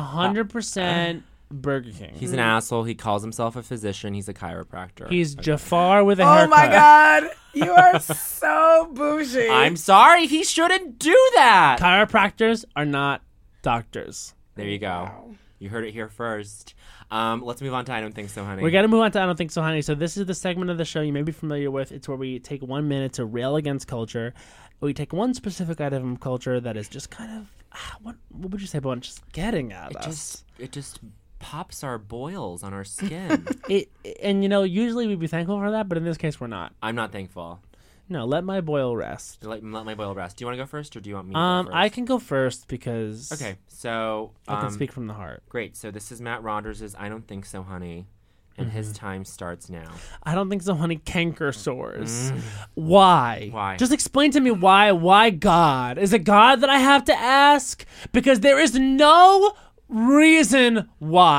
100% Burger King. He's an asshole. He calls himself a physician. He's a chiropractor. He's Jafar with a Oh haircut. my God, you are so bougie. I'm sorry. He shouldn't do that. Chiropractors are not doctors. There you go. You heard it here first. Let's move on to I Don't Think So, Honey. We got to move on to I Don't Think So, Honey. So this is the segment of the show you may be familiar with. It's where we take 1 minute to rail against culture. We take one specific item of culture that is just kind of, what would you say, about just getting at us? It just pops our boils on our skin. And usually we'd be thankful for that, but in this case we're not. I'm not thankful. No, let my boil rest. Let my boil rest. Do you want to go first, or do you want me to go first? I can go first because Okay, so I can speak from the heart. Great. So this is Matt Rogers' I Don't Think So, Honey. And his time starts now. I don't think so, honey. Canker sores. Why? Why? Just explain to me why. Why God? Is it God that I have to ask? Because there is no reason why.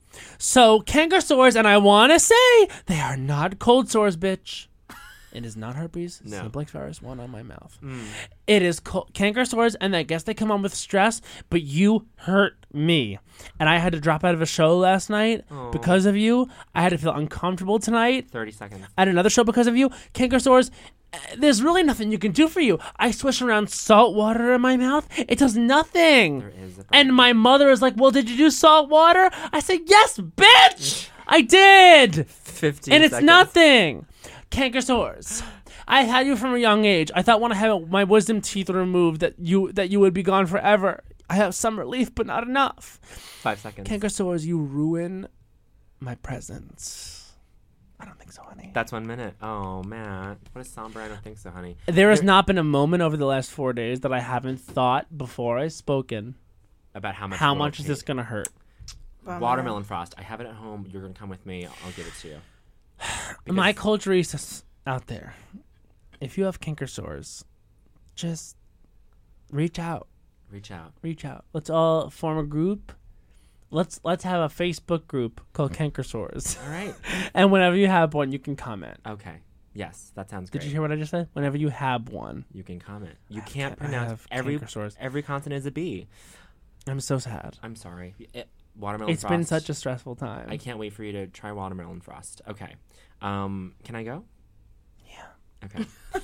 So, canker sores, and I want to say they are not cold sores, bitch. It is not herpes, No. simplex virus, one on my mouth. It is canker sores, and I guess they come on with stress, but you hurt me. And I had to drop out of a show last night because of you. I had to feel uncomfortable tonight. 30 seconds. I had another show because of you. Canker sores, there's really nothing you can do for you. I swish around salt water in my mouth. It does nothing. There is a And my mother is like, well, did you do salt water? I said, yes, bitch. I did. 15 And it's seconds. nothing. Canker sores. I had you from a young age. I thought when I had my wisdom teeth removed that you would be gone forever. I have some relief, but not enough. 5 seconds. Canker sores, you ruin my presence. I don't think so, honey. That's 1 minute. Oh, Matt. What a somber. I don't think so, honey. There has not been a moment over the last 4 days that I haven't thought before I've spoken. About how much. How will much it is this be. gonna hurt? Watermelon frost. I have it at home. You're gonna come with me. I'll give it to you. My culturist out there, if you have canker sores, just reach out. Reach out. Reach out. Let's all form a group. Let's have a Facebook group called Canker Sores. All right. And whenever you have one, you can comment. Okay. Yes, that sounds Did great. you hear what I just said? Whenever you have one. You can comment. You can't I pronounce have every canker sores. every consonant is a B. I'm so sad. I'm sorry. Watermelon It's frost. been such a stressful time. I can't wait for you to try watermelon frost. Okay. Can I go? Yeah. Okay.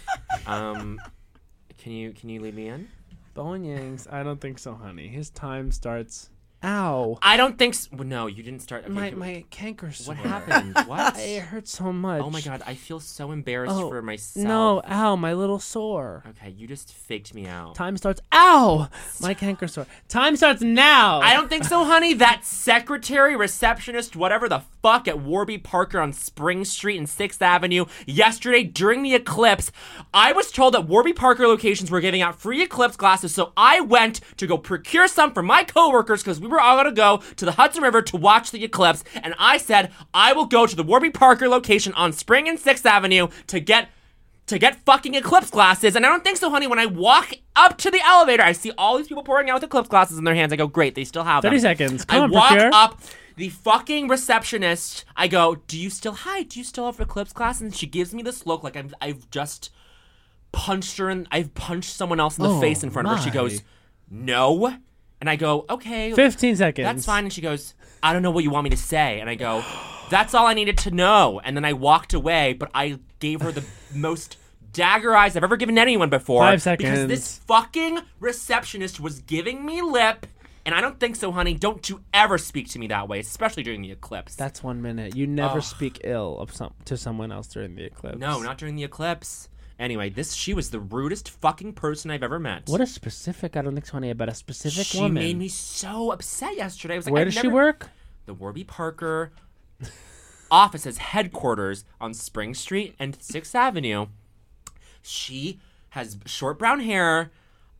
Can you lead me in? Bowen Yangs, I don't think so, honey. His time starts. Ow. I don't think so. No, you didn't start. Okay, My canker sore. what happened? What? It hurts so much. Oh my god, I feel so embarrassed Oh, for myself. No, ow, my little sore. Okay, you just faked me out. Time starts. Ow! My canker sore. Time starts now. I don't think so, honey. That secretary, receptionist, whatever the fuck at Warby Parker on Spring Street and 6th Avenue yesterday during the eclipse, I was told that Warby Parker locations were giving out free eclipse glasses, so I went to go procure some for my coworkers because we were all going to go to the Hudson River to watch the eclipse, and I said I will go to the Warby Parker location on Spring and 6th Avenue to get fucking eclipse glasses. And I don't think so, honey. When I walk up to the elevator, I see all these people pouring out with eclipse glasses in their hands. I go, great, they still have them. 30 seconds. Come I on, walk procure. up, the fucking receptionist, I go, do you still have eclipse glasses? And she gives me this look like I've just punched her and I've punched someone else in the Oh, face in front of her. She my. goes, no. And I go, okay. 15 seconds. That's fine. And she goes, I don't know what you want me to say. And I go, that's all I needed to know. And then I walked away, but I gave her the most dagger eyes I've ever given anyone before. 5 seconds. Because this fucking receptionist was giving me lip. And I don't think so, honey. Don't you ever speak to me that way, especially during the eclipse. That's 1 minute. You never speak ill of to someone else during the eclipse. No, not during the eclipse. Anyway, she was the rudest fucking person I've ever met. What a specific, I don't think so, honey, about a specific She woman. made me so upset yesterday. I was like, Where I've does she never- work? The Warby Parker office's headquarters on Spring Street and 6th Avenue. She has short brown hair.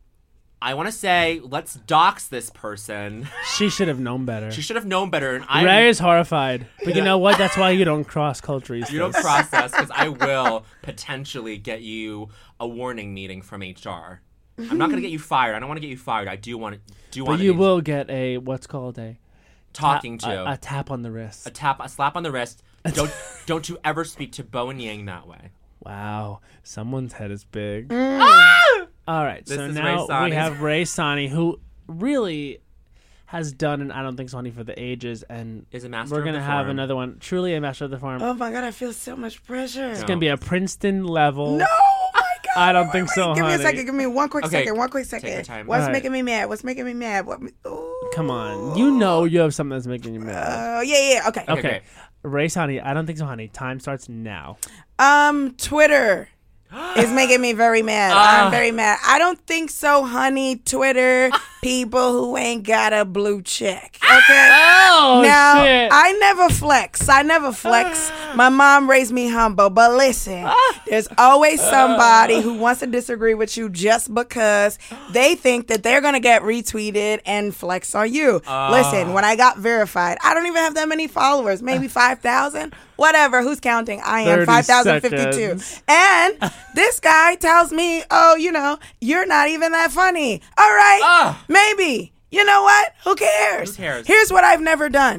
I want to say, let's dox this person. She should have known better. She should have known better. And Ray is horrified. But you know what? That's why you don't cross cultures. you don't process because I will potentially get you a warning meeting from HR. I'm not going to get you fired. I don't want to get you fired. I do want to. But you will get a, what's called a... talking to A tap on the wrist. a slap on the wrist. Don't you ever speak to Bowen Yang that way. Wow. Someone's head is big. All right. This So is now Ray Sani. we have Ray Sani, who really has done an I Don't Think So, Honey for the ages. And Is a master we're of going to the have form. another one. Truly a master of the form. Oh my god, I feel so much pressure. It's going to be a Princeton level. No, my god. I don't think so, Give me a honey. second. Give me one quick Okay, second. One quick take your second. time. What's All right. making me mad? What's making me mad? Ooh. Come on. You know you have something that's making you mad. Oh yeah. Okay. Okay, Okay. great. Ray Sani, I Don't Think So, Honey. Time starts now. Twitter is making me very mad. I'm very mad. I don't think so, honey. Twitter people who ain't got a blue check. Okay. Oh, Now, shit. I never flex. My mom raised me humble. But listen, there's always somebody who wants to disagree with you just because they think that they're going to get retweeted and flex on you. Listen, when I got verified, I don't even have that many followers. Maybe 5,000. Whatever. Who's counting? I am 30 5,052. seconds. And this guy tells me, oh, you're not even that funny. All right. Maybe. You know what? Who cares? Who cares? Here's what I've never done.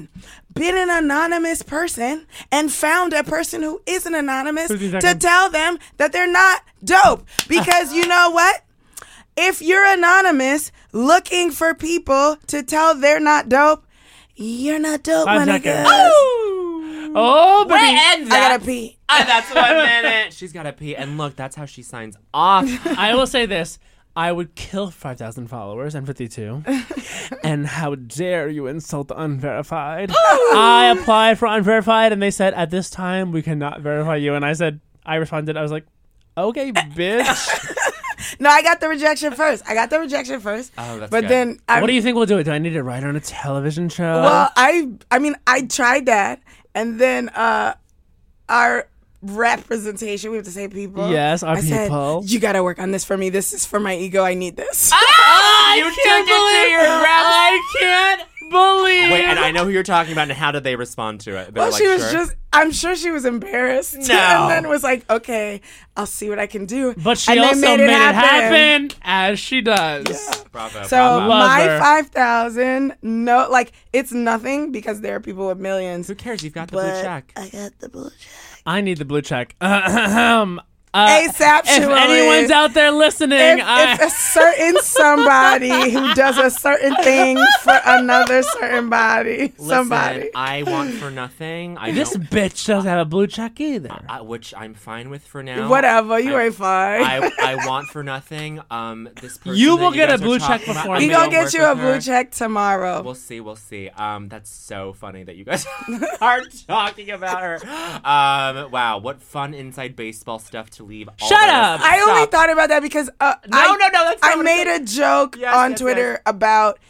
been an anonymous person and found a person who isn't anonymous 15 to seconds. tell them that they're not dope. Because you know what? If you're anonymous looking for people to tell they're not dope, you're not dope, 5 my seconds. nigga. Oh, baby. And I gotta pee. That's 1 minute. She's got to pee. And look, that's how she signs off. I will say this. I would kill 5,000 followers and 52. And how dare you insult the unverified? I applied for unverified and they said, at this time, we cannot verify you. And I responded, I was like, okay, bitch. No, I got the rejection first. Oh, that's But good. then What do you think we'll do? Do I need to write on a television show? Well, I mean, I tried that, and then our representation, we have to say people. Yes, our I said, people. you got to work on this for me. This is for my ego. I need this. You took it to your reps. I can't believe. Wait, and I know who you're talking about. And how did they respond to it? They were Well, like, she was sure? just, I'm sure she was embarrassed. No. And then was like, okay, I'll see what I can do. But she And they also made it happen, as she does. Bravo. So bravo. Love my her. 5,000, no, like, it's nothing because there are people with millions. Who cares? You've got the blue But check. I got the blue check. I need the blue check. ASAP, If anyone's out there listening, If a certain somebody who does a certain thing for another certain body, somebody. Listen, I want for nothing. I this don't, bitch doesn't have a blue check either. which I'm fine with for now. Whatever, you ain't fine. I want for nothing. This person You that will get guys a are blue check talking about, before I'm me. we gonna gonna work get you a with blue her. check tomorrow. We'll see. That's so funny that you guys are talking about her. Wow, what fun inside baseball stuff to leave. All Shut the rest up! of the I only stuff. thought about that because No, that's not I what made said. a joke Yes, on yes, Twitter yes. about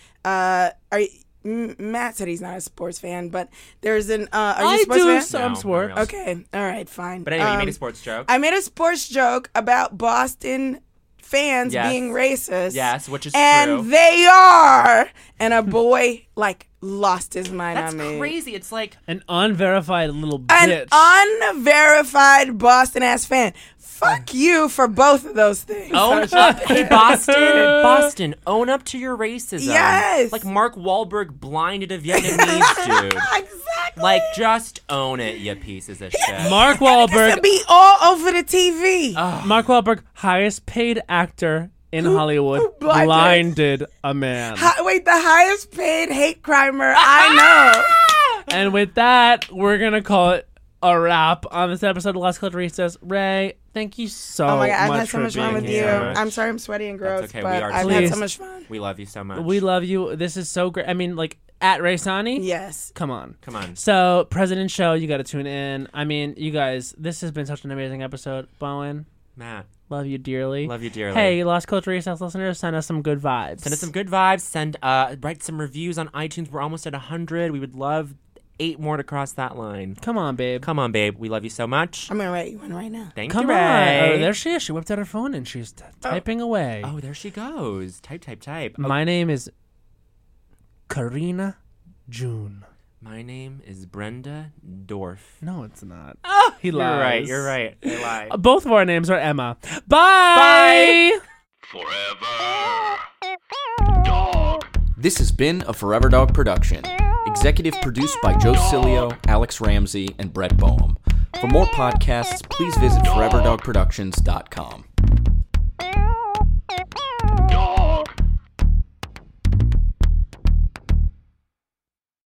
Matt said he's not a sports fan, but there's an are you a I sports do fan? some No, sports. not really. Okay, all right, fine. But anyway, you made a sports joke. I made a sports joke about Boston fans Yes. being racist. Yes, which is and true. they are. And a boy lost his mind That's on me. crazy. It's like An unverified little An bitch. unverified Boston ass fan. Fuck you for both of those things. own up. Hey, Boston, own up to your racism. Yes. Like Mark Wahlberg blinded a Vietnamese dude. Exactly. Like, just own it, you pieces of shit. Mark To Wahlberg. be all over the TV. Mark Wahlberg, highest paid actor in Hollywood, who blinded? blinded a man. Wait, the highest paid hate crimer I know. And with that, we're gonna call it a wrap on this episode of Las Culturistas. Ray, thank you so Oh my god, I've much had so for much fun being with you. here. I'm sorry I'm sweaty and gross, That's okay, we but are I've too. had Please. so much fun. We love you so much. We love you. This is so great. I mean, at Ray Sani? Yes. Come on. Come on. So, President Show, you got to tune in. I mean, you guys, this has been such an amazing episode. Bowen, Matt, love you dearly. love you dearly. Hey, Las Culturistas listeners, send us some good vibes. Send us some good vibes. Write some reviews on iTunes. We're almost at 100. We would love 8 more to cross that line. Come on, babe. Come on, babe. We love you so much. I'm gonna write you one right now. Thank Come you, on. Ray. Oh, there she is. She whipped out her phone and she's typing away. Oh, there she goes. Type. My name is Karina June. My name is Brenda Dorf. No, it's not. He You're lies. right. I lied. Both of our names are Emma. Bye. Forever Dog. This has been a Forever Dog production. Executive produced by Joe Cilio, Alex Ramsey, and Brett Boehm. For more podcasts, please visit foreverdogproductions.com.